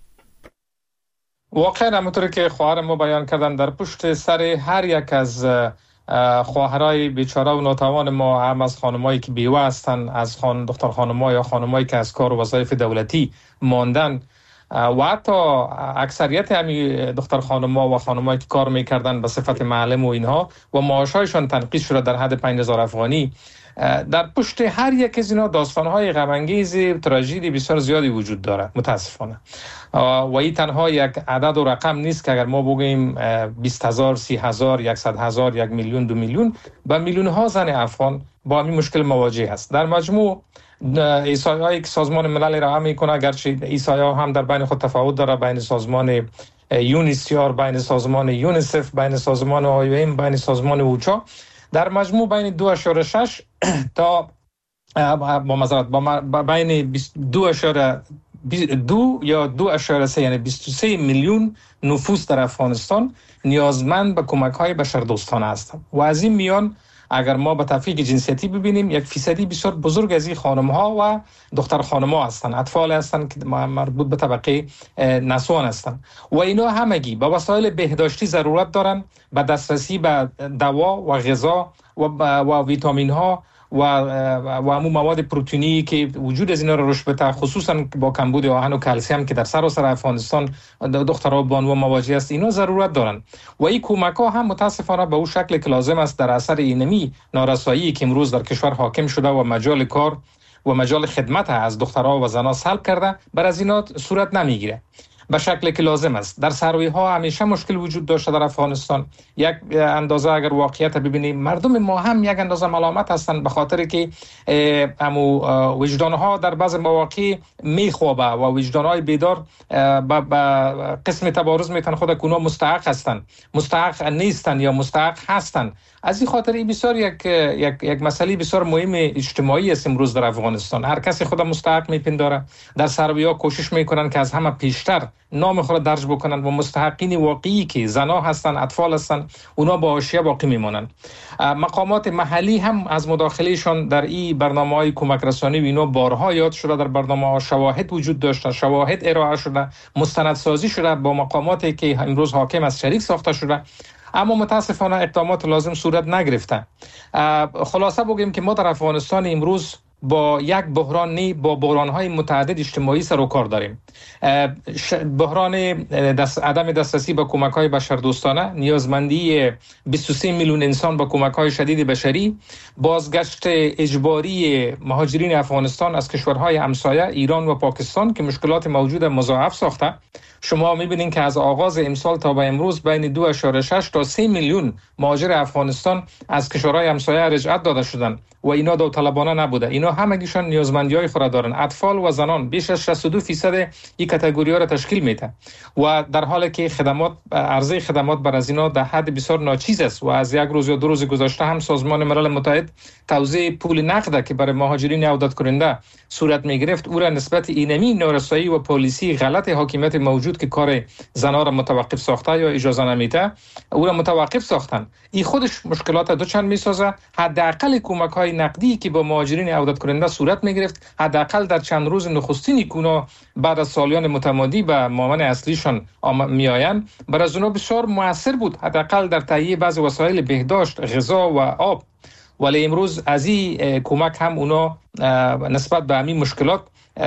واقعا همونطور که خواهر ما بیان کردن، در پشت سر هر یک از خواهرای بیچاره و ناتوان ما، هم از خانمایی که بیوه هستن، از خان دختر خانم‌ها یا خانمایی که از کار و وظایف دولتی ماندن، و حتی اکثریت همین دختر خانم‌ها و خانم‌هایی که کار میکردن به صفت معلم و اینها و معاشهایشان تنقیص شده در حد پنج هزار افغانی، در پشت هر یک از اینا داستان‌های غم‌انگیز تراژدی بسیار زیادی وجود دارد متاسفانه. و این تنها یک عدد و رقم نیست که اگر ما بگیم بیست هزار، سی هزار، صد هزار، یک میلیون، دو میلیون، با میلیون ها زن افغان با این مشکل مواجه است. در مجموع ایسایه‌ای که سازمان ملل را میکنه، اگرچه ایسایه‌ها هم در بین خود تفاوت داره، بین سازمان یونیسیار، بین سازمان یونیسف، بین سازمان آیویم، بین سازمان اوچا، در مجموع بین دو اشاره شش تا با مزارت با بین دو اشاره دو یا دو اشاره سه یعنی بیست و سه میلیون نفوس در افغانستان نیازمند به کمک های بشردوستانه هستند. و از این میان اگر ما به تفکیک جنسیتی ببینیم، یک فیصدی بسیار بزرگ از این خانم ها و دختر خانم ها هستند، اطفال هستند که مربوط به طبقه نسوان هستند و اینا همگی با وسایل بهداشتی ضرورت دارند، به دسترسی به دوا و غذا و و ویتامین ها و و همون مواد پروتئینی که وجود از اینا رو رشد بده، خصوصا با کمبود آهن و کلسیم که در سراسر افغانستان دخترها بانو مواجه است، اینا ضرورت دارن و این کمک ها هم متاسفانه به اون شکل که لازم است در اثر اینمی نارسایی که امروز در کشور حاکم شده و مجال کار و مجال خدمت از دخترها و زنها سلب کرده، بر از اینا صورت نمیگیره به شکلی که لازم است. در ثروی ها همیشه مشکل وجود داشته در افغانستان. یک اندازه اگر واقعیت ببینیم، مردم ما هم یک اندازه ملامت هستند به خاطر که امو وجدان ها در بعض مواقع میخوابه و وجدان های بیدار به قسم تبارز میتن خود کنوا مستحق هستند، مستحق نیستند یا مستحق هستند. از این خاطر این بسیار یک یک یک مسئله بسیار مهم اجتماعی است امروز در افغانستان. هر کسی خود مستحق میپنداره، در ثروی‌ها کوشش میکنن که از همه پیشتر نام خود درج بکنن و مستحقین واقعی که زنها هستن، اطفال هستن، اونا با حاشیه باقی میمونن. مقامات محلی هم از مداخلهشان در این برنامه‌های کمک رسانی و اینا بارها یاد شده، در برنامه‌ها شواهد وجود داشته، شواهد ارائه شده، مستندسازی شده با مقاماتی که امروز حاکم از شریک ساخته شده، اما متاسفانه اقدامات لازم صورت نگرفته. خلاصه بگیم که ما در افغانستان امروز با یک بحران نی با بحران‌های متعدد اجتماعی سر و کار داریم. بحران دست عدم دسترسی به کمک‌های بشردوستانه، نیازمندی بیست و سه میلیون انسان با کمک‌های شدید بشری، بازگشت اجباری مهاجرین افغانستان از کشورهای همسایه ایران و پاکستان که مشکلات موجود مضاعف ساخته. شما می‌بینید که از آغاز امسال تا به امروز بین دو اشاره شش تا سه میلیون مهاجر افغانستان از کشورهای همسایه رجعت داده شدند و اینا داوطلبانه نبوده. اینا همگیشان نیازمندی‌های خود دارن. اطفال و زنان بیش از شصت و دو درصد این کاتگوری‌ها را تشکیل میده و در حالی که خدمات عرضه خدمات بر از اینا در حد بسیار ناچیز است و از یک روز یا دو روز گذشته هم سازمان ملل متحد توزیع پول نقد که برای مهاجرین عودت کننده صورت میگرفت او را نسبت اینمی نارسایی و پالیسی غلط حاکمیت موجود که کار زنها را متوقف ساخته یا اجازه نمیده او را متوقف ساختن. این خودش مشکلات دو چند میسازه. حداقل کمک‌های نقدی که با مهاجرین عودت کننده صورت میگرفت، حداقل در چند روز نخستینی که بعد از سالیان متمادی به مامن اصلیشان میآیند، برای از اونها بسیار موثر بود، حداقل در تهیه بعض وسایل بهداشت، غذا و آب. ولی امروز از این کمک هم اونا نسبت به همین مشکلات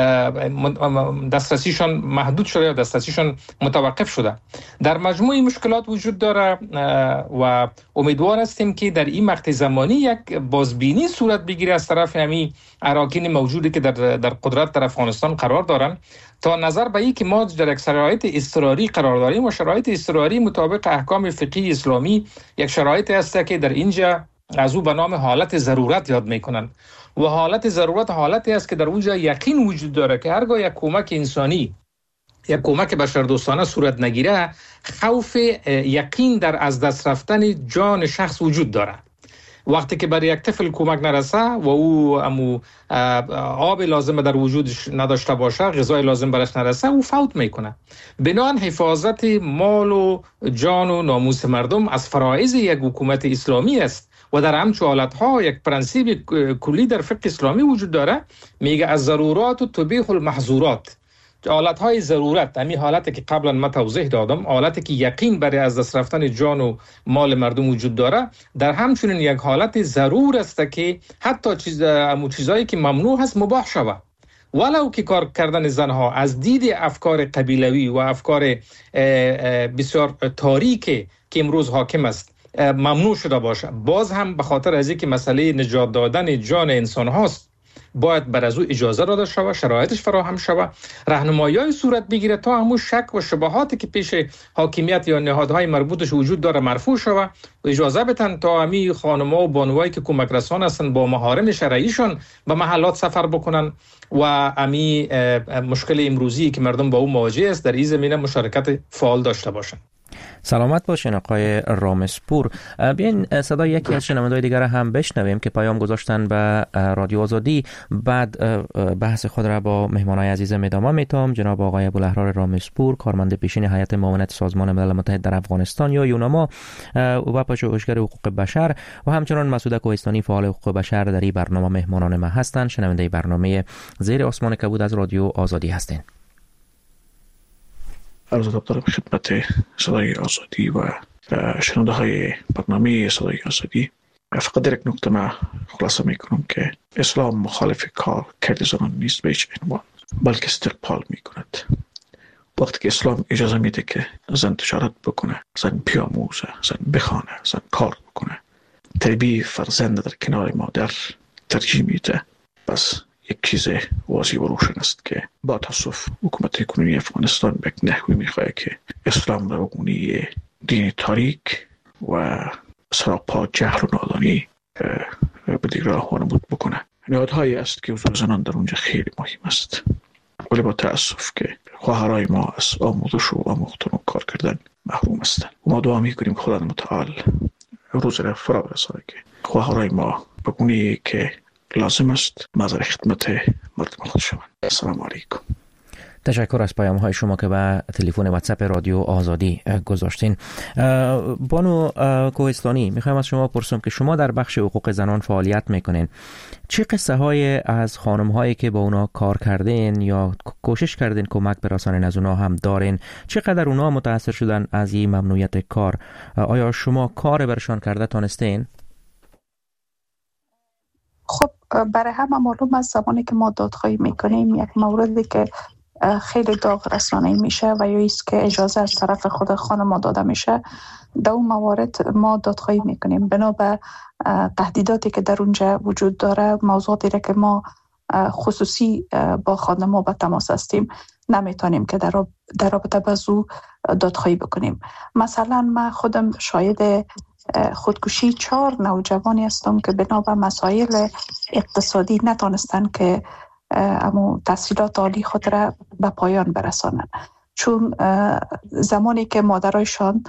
دسترسیشان محدود شده یا دسترسیشان متوقف شده. در مجموع مشکلات وجود داره و امیدوار هستیم که در این مقطع زمانی یک بازبینی صورت بگیره از طرف همین اراکین موجودی که در در قدرت در افغانستان قرار دارن، تا نظر به این که ما در یک شرایط اضطراری قرار داریم و شرایط اضطراری مطابق احکام فقهی اسلامی یک شرایط است که در اینجا از او به نام حالت ضرورت یاد میکنن و حالت ضرورت حالتی است که در اونجا یقین وجود داره که هرگاه یک کمک انسانی، یک کمک بشردوستانه صورت نگیره، خوف یقین در از دست رفتن جان شخص وجود داره. وقتی که برای یک طفل کمک نرسه و او امو آب لازم در وجودش نداشته باشه، غذای لازم برش نرسه، او فوت میکنه. بنابراین حفاظت مال و جان و ناموس مردم از فرایض یک حکومت اسلامی است و در همچون حالتها یک پرنسیب کلی در فقه اسلامی وجود داره، میگه از ضرورات و تبیح المحظورات. حالتهای ضرورت، همین حالتی که قبلا ما توضیح دادم، حالتی که یقین برای از دست رفتن جان و مال مردم وجود داره، در همچنین یک حالت ضرور است که حتی چیز امو چیزایی که ممنوع هست مباح شود. ولو که کار کردن زنها از دید افکار قبیلوی و افکار بسیار تاریک که امروز حاکم است ممنوع شده باشه، باز هم به خاطر از اینکه مسئله نجات دادن جان انسان هاست باید بر از او اجازه داده شود، شرایطش فراهم شود، راهنمایی‌های صورت بگیره تا همون شک و شبهاتی که پیش حاکمیت یا نهادهای مربوطش وجود داره مرفوع شود و اجازه بدن تا امی خانم‌ها و بانوایی که کمک رسان هستن با محارم شرعیشون به محلات سفر بکنن و امی مشکل امروزی که مردم با او مواجه است در این زمینه مشارکت فعال داشته باشند. سلامت باشین آقای رامسپور. بیاین صدای یکی از شنونده‌های دیگر هم بشنویم که پیام گذاشتن به رادیو آزادی. بعد بحث خود را با مهمانای عزیزم ادامه میتم. جناب آقای ابوالاحرار رامسپور، کارمند پیشین هیئت معاونت سازمان ملل متحد در افغانستان یا یوناما و پژوهشگر حقوق بشر و همچنان مسعود کوهستانی فعال حقوق بشر در این برنامه مهمانان ما هستند. شنونده برنامه زیر آسمان کبود از رادیو آزادی هستین. عرض ادب دارم خدمت صدای آزادی و شنونده های برنامه صدای آزادی. فقط در یک نکته ما خلاصه میکنم که اسلام مخالف کار کرد زنان نیست به هیچ عنوان، بلکه استقبال میکند. وقتی که اسلام اجازه میده که زن تجارت بکنه، زن بیاموزه، زن بخوانه، زن کار بکنه، تربیت فرزند در کنار مادر ترجیح میده، پس یک چیز واضح و روشن است که با تاسف حکومت کنونی افغانستان به یک نحوی میخواهد که اسلام را بگونی دین تاریک و سراپا جهل و نادانی به دیگر وانمود بکنه. نهادهایی است که حضور زنان در اونجا خیلی مهم است، ولی با تاسف که خواهرای ما از آموزش و آموختن و کار کردن محروم هستند. و ما دعا میکنیم خدای متعال روز را فرا برسانه که خواهرای ما بگونی که لازم است مظهر خدمت مردم خود شوند. السلام علیکم. تشکر از پیام های شما که به تلفن واتساپ رادیو آزادی گذاشتین. بانو کوهستانی، میخوایم از شما پرسم که شما در بخش حقوق زنان فعالیت میکنین. چه قصه های از خانم هایی که با اونا کار کردین یا کوشش کردین کمک برسانین از اونا هم دارین؟ چقدر اونا متاثر شدن از این ممنوعیت کار؟ آیا شما کار برشان کرده تانستین؟ خب برای همه معلوم است زمانی که ما دادخواهی میکنیم یک موردی که خیلی داغ رسانه میشه و یا ایست که اجازه از طرف خود خانم داده میشه، در اون موارد ما دادخواهی میکنیم. بنا به تهدیداتی که در اونجا وجود داره، موضوعاتی که ما خصوصی با خانم ها به تماس هستیم نمیتونیم که در در رابطه با زو دادخواهی بکنیم. مثلا من خودم شاهد خودکشی چهار نوجوانی هستم که بنا به مسائل اقتصادی نتونستن که اما تحصیلات عالی خود را به پایان برسانن، چون زمانی که مادرایشان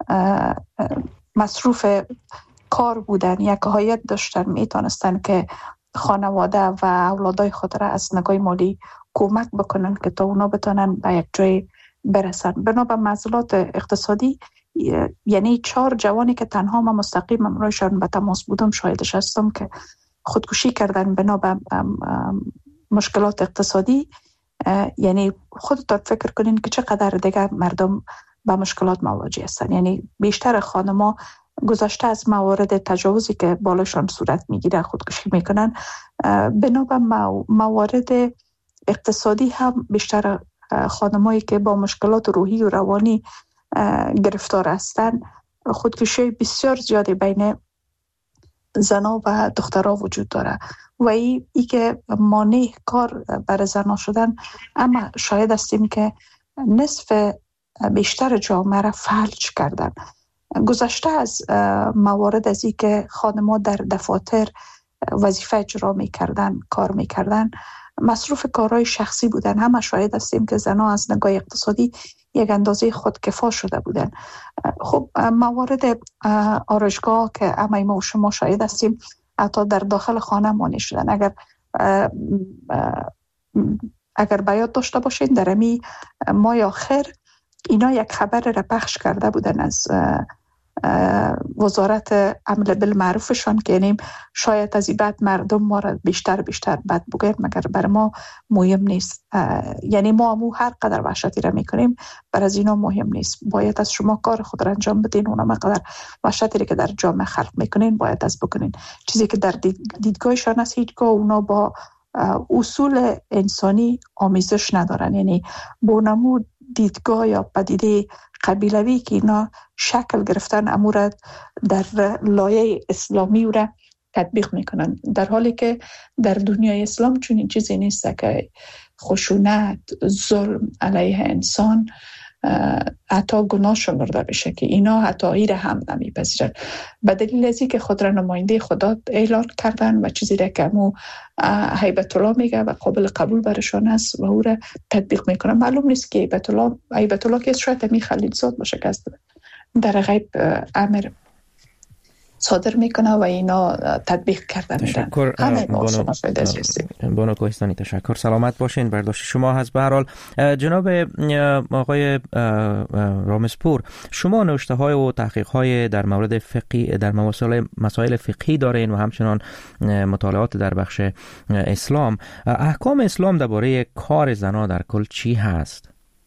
مصروف کار بودن، یک حایت داشتن، میتونستن که خانواده و اولادای خود را از نگاه مالی کمک بکنن که تا اونا بتونن به یک جای برسن. بنا به معضلات اقتصادی، یعنی چهار جوانی که تنها ما مستقیم امرایشان به تماس بودم شاهدش هستم که خودکشی کردن بنا به مشکلات اقتصادی. یعنی خودتان فکر کنین که چقدر دیگر مردم با مشکلات مواجه هستن. یعنی بیشتر خانم‌ها گذشته از موارد تجاوزی که بالاشان صورت میگیره خودکشی میکنن، بنا به موارد اقتصادی هم بیشتر خانمایی که با مشکلات روحی و روانی گرفتار هستن، خودکشی بسیار زیادی بین زنا و دخترها وجود داره و ای, ای که مانع کار برای زنا شدن. اما شاید هستیم که نصف بیشتر جامعه را فلج کردن. گذشته از موارد از ای که خانم‌ها در دفاتر وظیفه اجرا میکردن، کار میکردن، مصروف کارهای شخصی بودن، همه شاهد هستیم که زنا از نگاه اقتصادی یک اندازه خودکفا شده بودن. خب موارد آرایشگاه که همه ما و شما شاهد هستیم حتی در داخل خانه مانع شدن. اگر اگر بیاد داشته باشین در امی ماه آخر اینا یک خبر را پخش کرده بودن از وزارت امر بالمعروفشان که یعنی شاید از این بعد مردم ما را بیشتر بیشتر بد بگوید، مگر بر ما مهم نیست. یعنی ما امو هر قدر وحشتی را میکنیم بر از اینا مهم نیست. باید از شما کار خود را انجام بدین، اونا مقدر وحشتی که در جامعه خلق میکنین باید از بکنین. چیزی که در دید، دیدگاهشان است هیچگاه اونا با اصول انسانی آمیزش ندارن. یعنی بونمو دیدگاه یا پدیده قبیلوی که اینا شکل گرفتن امور در لایه اسلامی را تطبیق میکنن، در حالی که در دنیای اسلام چنین چیزی نیست که خشونت، ظلم علیه انسان حتی گناه شمرده بشه، که اینا حتی ایره هم نمیپذیرن. به دلیل ازی که خود را نماینده خدا اعلان کردن و چیزی را که مو هیبت الله میگه و قابل قبول برشان است و او را تطبیق میکنن. معلوم نیست که هیبت الله هیبت الله که شاید می خلیلزاد باشه که در غیب امر صادر میکنه و اینا تطبیق کرده میرن. تشکر بانو کوهستانی، تشکر. سلامت باشین. برداشت شما هست. به هر حال جناب آقای رامسپور، شما نوشته های و تحقیق های در مورد فقهی در مسائل مسائل فقهی دارین و همچنان مطالعات در بخش اسلام. احکام اسلام درباره کار زنان در کل چی هست؟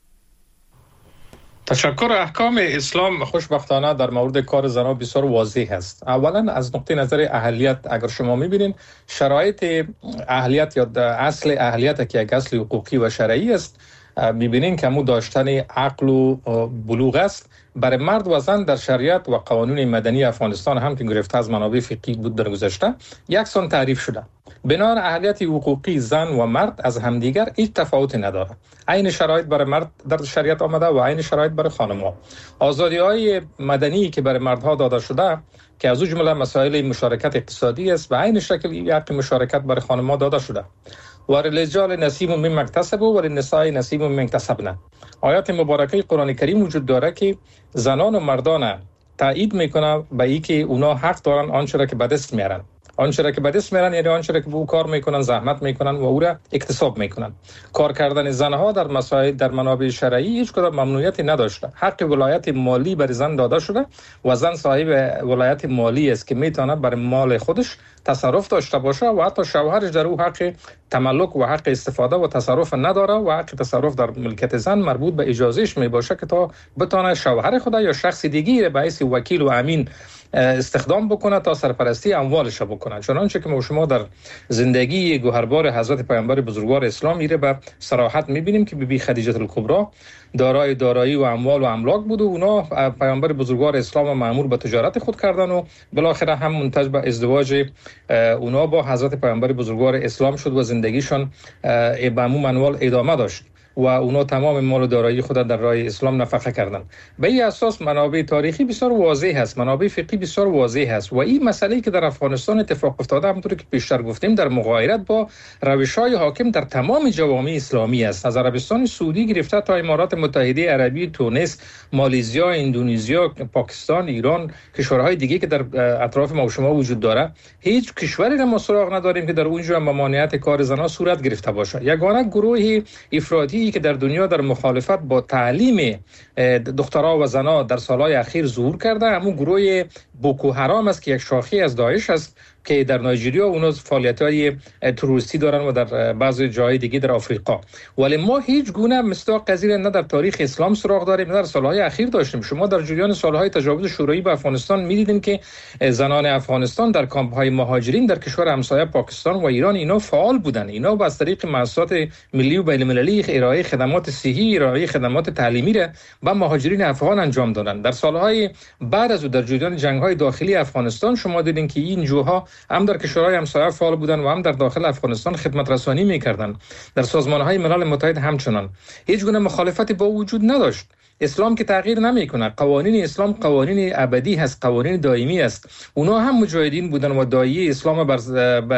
تشکر. احکام اسلام خوشبختانه در مورد کار زنان بسیار واضح است. اولا از نقطه نظر اهلیت اگر شما میبینین شرایط اهلیت یا اصل اهلیت که یک اصل حقوقی و شرعی است، میبینین که مو داشتن عقل و بلوغ است. برای مرد و زن در شریعت و قوانین مدنی افغانستان هم که گرفته از منابع فقهی بود در گذشته یکسان تعریف شده. بنابر اهلیت حقوقی زن و مرد از همدیگر هیچ تفاوتی نداره. عین شرایط برای مرد در شریعت آمده و عین شرایط برای خانم‌ها. آزادی‌های مدنی که برای مردها داده شده که از جمله مسائل مشارکت اقتصادی است و عین شکل یک مشارکت برای خانم‌ها داده شده. و للرجال نصیب مما اکتسبوا و للنساء نصیب مما اکتسبن. آیات مبارکه قرآن کریم وجود داره که زنان و مردان تایید میکنه به اینکه اونا حق دارن آنچه را که به دست میارن. آنچه را که به دست میارن یعنی آنچه را که به او کار میکنن، زحمت میکنن و او را اکتساب میکنن. کار کردن زنها در مسائل در منابع شرعی هیچ کدام ممنوعیتی نداشته. حق ولایت مالی بر زن داده شده و زن صاحب ولایت مالی است که میتونه بر مال خودش تصرف داشته باشه و حتی شوهرش در او حق تملک و حق استفاده و تصرف نداره و حق تصرف در ملکیت زن مربوط به اجازهش می باشه که تا بتونه شوهر خود یا شخص دیگری را به حیث وکیل و امین استخدام بکنه تا سرپرستی اموالش بکنه. چنانچه که ما شما در زندگی گوهربار حضرت پیامبر بزرگوار اسلام میره به صراحت میبینیم که بی بی خدیجه الکبری دارای دارایی و اموال و املاک بود و اونا پیامبر بزرگوار اسلام مأمور به تجارت خود کردن و بالاخره هم منتج به ازدواج اونا با حضرت پیامبر بزرگوار اسلام شد و زندگیشان به همون منوال ادامه داشت و اونا تمام مال و دارایی خود در راه اسلام نفقه کردند. به این اساس منابع تاریخی بسیار واضح است، منابع فقهی بسیار واضح است و این مسئله که در افغانستان اتفاق افتاده همونطور که پیشتر گفتیم در مغایرت با روش‌های حاکم در تمام جوامع اسلامی است. از عربستان سعودی گرفته تا امارات متحده عربی، تونس، مالزیا، اندونزیا، پاکستان، ایران، کشورهای دیگه که در اطراف ما و شما وجود داره، هیچ کشوری ما سراغ نداریم که در اونجا ممانعت کار زنان صورت گرفته باشه. یگانه گروه افراطی که در دنیا در مخالفت با تعلیم دخترها و زنها در سالهای اخیر ظهور کرده همون گروه بوکو حرام است که یک شاخه از داعش است که در نایجریا اونا فعالیت‌های تروریستی دارن و در بعضی جای دیگه در آفریقا. ولی ما هیچ گونه مصداق قضیه نه در تاریخ اسلام سراغ داریم نه در سالهای اخیر داشتیم. شما در جریان سالهای تجاوز شوروی به افغانستان می‌دیدین که زنان افغانستان در کامپ‌های مهاجرین در کشور همسایه پاکستان و ایران اینا فعال بودن. اینا با از طریق مؤسسات ملی و بین‌المللی ارائه خدمات صحی، ارائه خدمات تعلیمی را به مهاجرین افغان انجام دادن. در سالهای بعد از در جریان جنگ‌های داخلی افغانستان شما دیدین که این جوها هم در کشورهای همسایه فعال بودن و هم در داخل افغانستان خدمت رسانی می‌کردند. در سازمان‌های ملل متحد همچنان هیچ گونه مخالفتی با وجود نداشت. اسلام که تغییر نمیکنه، قوانین اسلام قوانین ابدی هست، قوانین دائمی است. اونا هم مجاهدین بودن و داعیه اسلام بر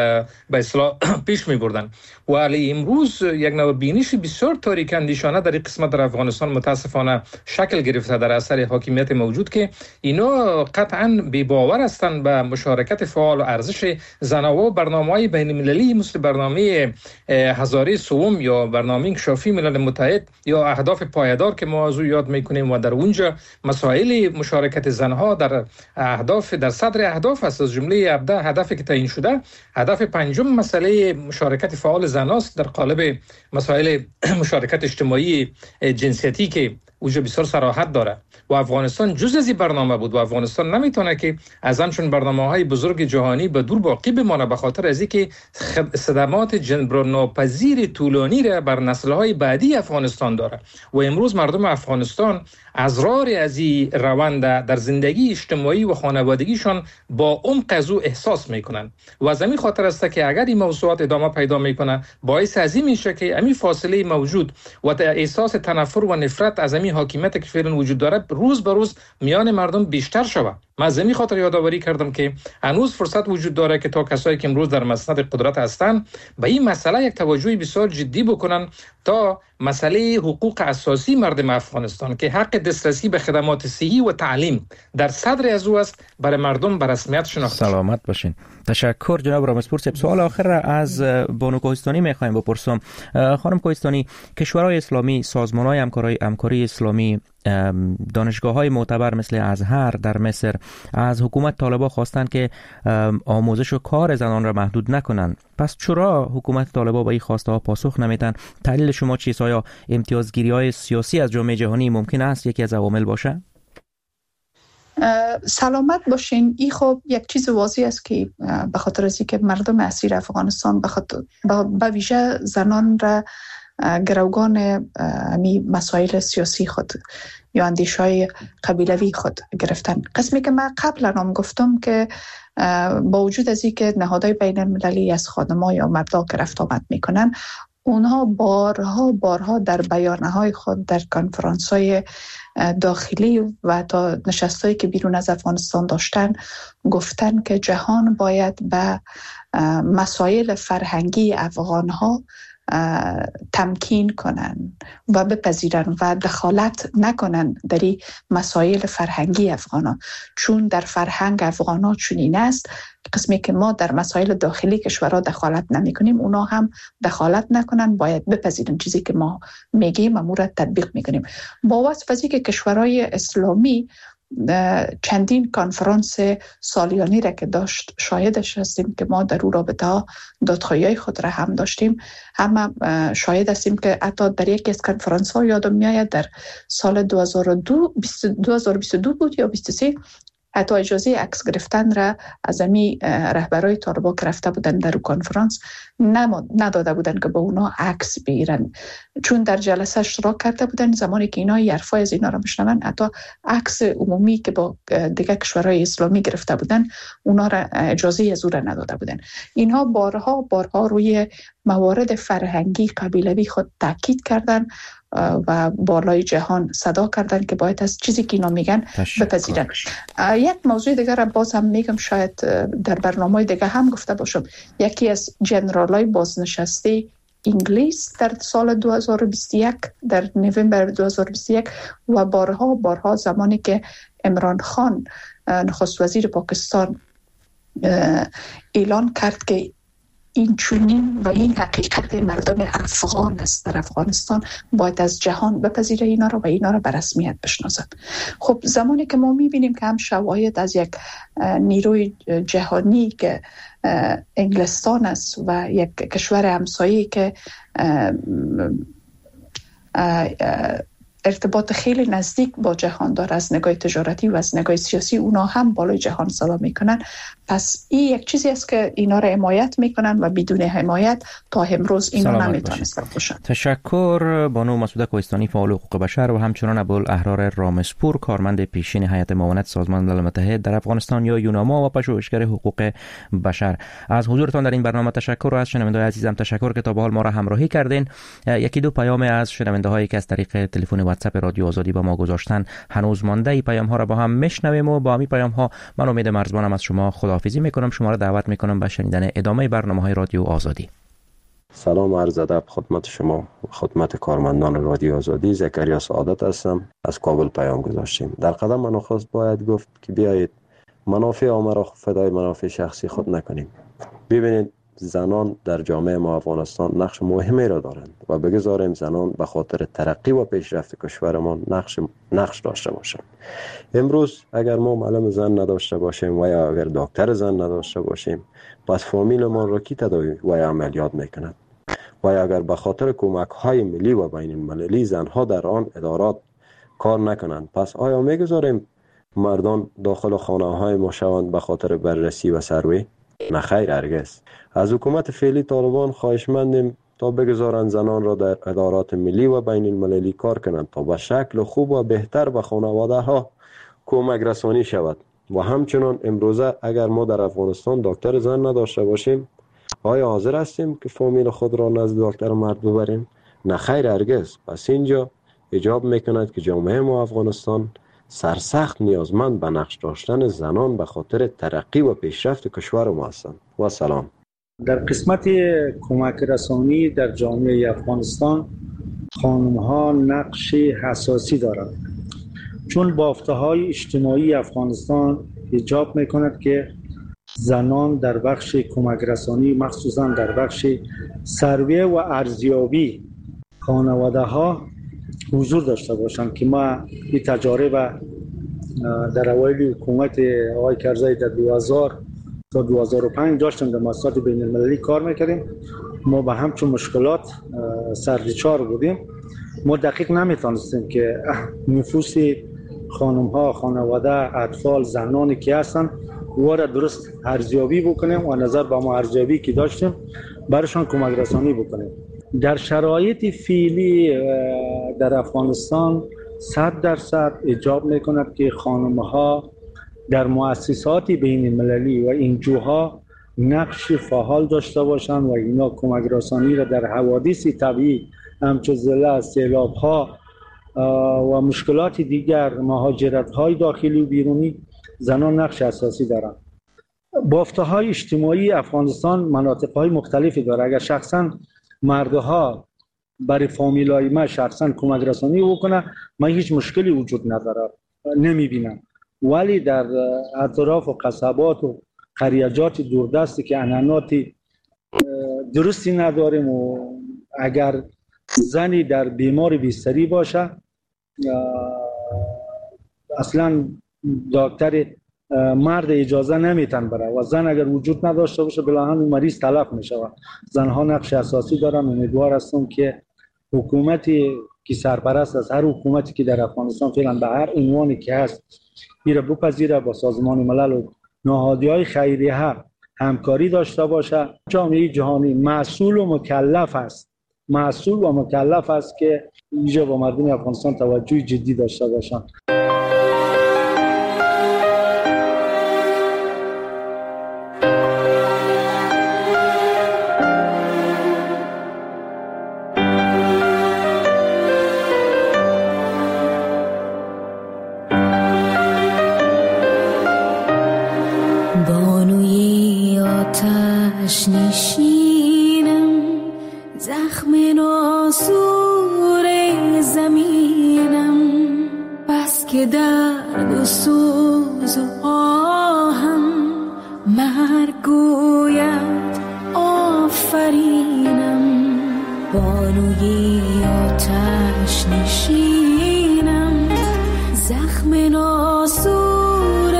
به اصلاح پیش می‌بردن. ولی امروز یک نوع بینش بسیار تاریک اندیشانه در این قسمت در افغانستان متاسفانه شکل گرفته در اثر حاکمیت موجود که اینا قطعاً بی باور هستند به مشارکت فعال و ارزش زنها و برنامه‌های بین‌المللی مثل برنامه هزاره سوم یا برنامه انکشافی ملل متحد یا اهداف پایدار که ما از یاد میکنیم و در اونجا مسائل مشارکت زنها در اهداف در صدر اهداف است. از جمله هفده هدفی که تعیین شده، هدف پنجم مسئله مشارکت فعال زناست در قالب مسائل مشارکت اجتماعی جنسیتی که اوجا بسیار صراحت داره و افغانستان جز از این برنامه بود و افغانستان نمیتونه که از همچون برنامه‌های بزرگ جهانی به دور باقی بمانه، به خاطر از اینکه صدمات جبران ناپذیر طولانی را بر نسل‌های بعدی افغانستان داره و امروز مردم افغانستان ازرار از این روند در زندگی اجتماعی و خانوادگیشان با عمق از او احساس میکنن و از همین خاطر است که اگر این موضوعات ادامه پیدا میکنه باعث از این میشه که همین فاصله موجود و احساس تنفر و نفرت از همین حاکمیت که فعلا وجود داره روز به روز میان مردم بیشتر شود. من از همین خاطر یادآوری کردم که هنوز فرصت وجود داره که تا کسایی که امروز در مسند قدرت هستند به این مسئله یک توجه بسیار جدی بکنن تا مسئله حقوق اساسی مردم افغانستان که حق دسترسی به خدمات صحی و تعلیم در صدر از او است برای مردم به رسمیت شناخته. سلامت باشین. تشکر جناب رامسپور. سوال آخر از بانو کوهستانی میخوایم بپرسم. خانم کوهستانی، کشورهای اسلامی، سازمان‌های همکاری همکاری اسلامی، دانشگاه‌های معتبر مثل ازهر در مصر از حکومت طالبان خواستند که آموزش و کار زنان را محدود نکنند. پس چرا حکومت طالبان به این خواسته ها پاسخ نمیدن؟ دلیل شما چیست؟ آیا امتیازگیری‌های سیاسی از جامعه جهانی ممکن است یکی از عوامل باشه؟ سلامت باشین. این خب یک چیز واضح است که به خاطر از اینکه مردم اسیر افغانستان به خاطر به ویژه زنان را گروگان امی مسائل سیاسی خود یا اندیشهای قبیلوی خود گرفتن. قسمی که من قبلا هم گفتم که با وجود از اینکه نهادهای بین المللی از خانم‌ها یا مردا که رفت آمد میکنن، اونها بارها بارها در بیانیه‌های خود در کنفرانس‌های داخلی و تا نشستایی که بیرون از افغانستان داشتن گفتن که جهان باید به مسائل فرهنگی افغان‌ها تمکین کنن و بپذیرن و دخالت نکنن در این مسائل فرهنگی افغانا، چون در فرهنگ افغانا چنین است قسمی که ما در مسائل داخلی کشورها دخالت نمی کنیم، اونا هم دخالت نکنن، باید بپذیرن چیزی که ما میگیم و مورد تطبیق میکنیم. با وصف از اینکه کشورهای اسلامی چندین کنفرانس سالیانی را که داشت شاهدش هستیم که ما در او رابطه ها دادخواهی خود را هم داشتیم، هم شاهد هستیم که حتی در یکی از کنفرانس ها یادم میآید در سال دو هزار و بیست و دو بود یا بیست و سه حتی اجازه عکس گرفتن را از امی رهبرای طالبان که رفته بودن در کنفرانس نداده بودن که با اونا عکس بگیرن، چون در جلسه اشتراک کرده بودن. زمانی که اینا حرفای از اینا را میشنون حتی عکس عمومی که با دیگه کشورهای اسلامی گرفته بودن اونا را اجازه از او را نداده بودن. اینها بارها بارها روی موارد فرهنگی قبیلوی خود تاکید کردن و بالای جهان صدا کردن که باید از چیزی که اینا میگن بپذیرن. یک موضوع دیگه را باز هم میگم، شاید در برنامه دیگه هم گفته باشم. یکی از جنرالای بازنشسته انگلیس در سال دو هزار و بیست و یک در نوامبر دو هزار و بیست و یک و بارها بارها زمانی که عمران خان نخست وزیر پاکستان اعلان کرد که این چنین و این حقیقت مردم افغان است در افغانستان، باید از جهان بپذیره اینا رو و اینا رو به رسمیت بشناسد. خب زمانی که ما میبینیم که هم شواهد از یک نیروی جهانی که انگلستان است و یک کشور همسایه که ارتباط خیلی نزدیک با جهان داره از نگاه تجارتی و از نگاه سیاسی، اونا هم بالای جهان صدا میکنن. پس این یک چیزی است که اینا را حمایت میکنن و بدون حمایت تا امروز اینا نمیتونستن باشن. تشکر بانو مسعوده کوهستانی فعال حقوق بشر و همچنان ابوالاحرار رامسپور کارمند پیشین هیئت معاونت سازمان ملل متحد در افغانستان یا یوناما و پژوهشگر حقوق بشر از حضورتان در این برنامه تشکر و از شنونده‌های عزیزم تشکر که تا به حال ما را همراهی کردین. یکی دو پیام از شنونده‌هایی که از طریق تلفن واتساپ رادیو آزادی با ما گذاشتن هنوز مانده. این پیام ها را با هم میشنویم و با همین پیام ها من امید مرزبانم از شما خداحافظی میکنم. شما را دعوت میکنم به شنیدن ادامه برنامه‌های رادیو آزادی. سلام و عرض ادب خدمت شما، خدمت کارمندان رادیو آزادی. زکریا سعادت هستم، از کابل پیام گذاشتیم. در قدم نخست باید گفت که بیایید منافع عامه را فدای منافع شخصی خود نکنیم. ببینید زنان در جامعه ما افغانستان نقش مهمی را دارند و بگذاریم زنان به خاطر ترقی و پیشرفت کشورمان نقش نقش داشته باشند. امروز اگر ما معلم زن نداشته باشیم و یا اگر دکتر زن نداشته باشیم، پس فامیل ما را کی تداوی و یا عملیات میکند؟ و یا اگر به خاطر کمک های ملی و بین المللی زنها در آن ادارات کار نکنند. پس آیا میگذاریم مردان داخل خانه های ما شوند به خاطر بررسی و سروی؟ نه خیر، هرگز. از حکومت فعلی طالبان خواهشمندیم تا بگذارند زنان را در ادارات ملی و بین المللی کار کنند تا به شکل خوب و بهتر به خانواده ها کمک رسانی شود. و همچنان امروزه اگر ما در افغانستان دکتر زن نداشته باشیم، آیا حاضر هستیم که فامیل خود را نزد دکتر مرد ببریم؟ نه خیر، هرگز. پس اینجا ایجاب میکند که جامعه ما افغانستان سرسخت نیازمند به نقش داشتن زنان به خاطر ترقی و پیشرفت کشور ما هستند. و سلام. در قسمت کمک رسانی در جامعه افغانستان خانم ها نقش حساسی دارند، چون بافته‌های اجتماعی افغانستان ایجاب میکند که زنان در بخش کمک رسانی، مخصوصا در بخش سروی و ارزیابی خانواده ها حضور داشته باشند که ما این تجارب در اوایل حکومت آقای کرزی در دو هزار تا دو هزار و پنج داشتیم، در مؤسسات بین المللی کار میکردیم. ما به همچون مشکلات سرریچار بودیم. ما دقیق نمیتونستیم که نفوس خانم ها، خانواده، اطفال، زنانی که هستن او را درست ارزیابی بکنیم و نظر به ما ارزیابی که داشتیم برشان کمک رسانی بکنیم. در شرایط فعلی در افغانستان صد درصد ایجاب میکند که خانم ها در مؤسسات بین المللی و انجوها نقش فعال داشته باشند و اینا کمک رسانی را در حوادث طبیعی همچون زلزله، سیلاب ها و مشکلات دیگر، مهاجرت های داخلی و بیرونی، زنان نقش اساسی دارند. بافته های اجتماعی افغانستان مناطق های مختلفی داره. اگر شخصا مردها برای فامیل های ما شخصا کمک رسانی بکنه، من هیچ مشکلی وجود نداره، نمی بینم. ولی در اطراف و قصبات و قریجات دوردستی که عنعنات درستی نداریم و اگر زنی در بیمار بیستری باشه اصلا دکتر مرد اجازه نمیتن بره و زن اگر وجود نداشته باشه بلاهن مریض تلف میشه. زنها نقش اساسی دارن. امیدوار هستم که حکومتی که سرپرست از هر حکومتی که در افغانستان فعلا به هر عنوانی که هست میره بپذیره، با سازمان ملل و نهادهای خیریه همکاری داشته باشه. جامعه جهانی مسئول و مکلف است مسئول و مکلف است که اینجا با مردم افغانستان توجه جدی داشته باشن. بانوی آتش نشینم، زخم ناسور زمینم، بس که درد و سوز و آهم مرگ گوید آفرینم. بانوی آتش نشینم، زخم ناسور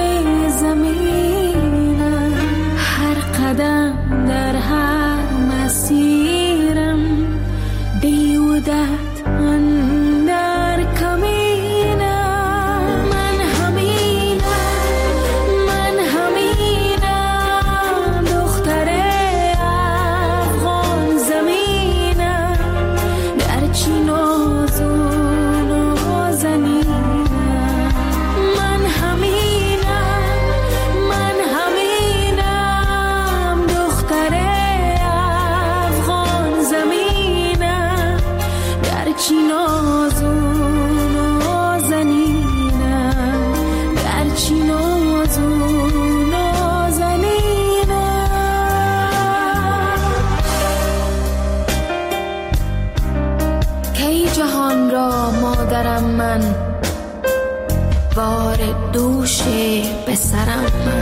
زمینم، هر قدم در هر مسیرم بیودت اندر کمینم. من همینم من همینم دختر افغان زمینم، گرچه نازون و زنینم. من همینم من همینم دختر افغان زمینم، گرچه نازون و زنینم، گرچه نازون و زنینم. کی جهان را مادرم من، بار دوش به سرم من،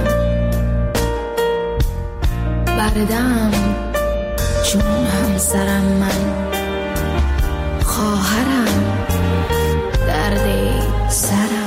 بردم چون همسرم من، خواهرم درد سرم.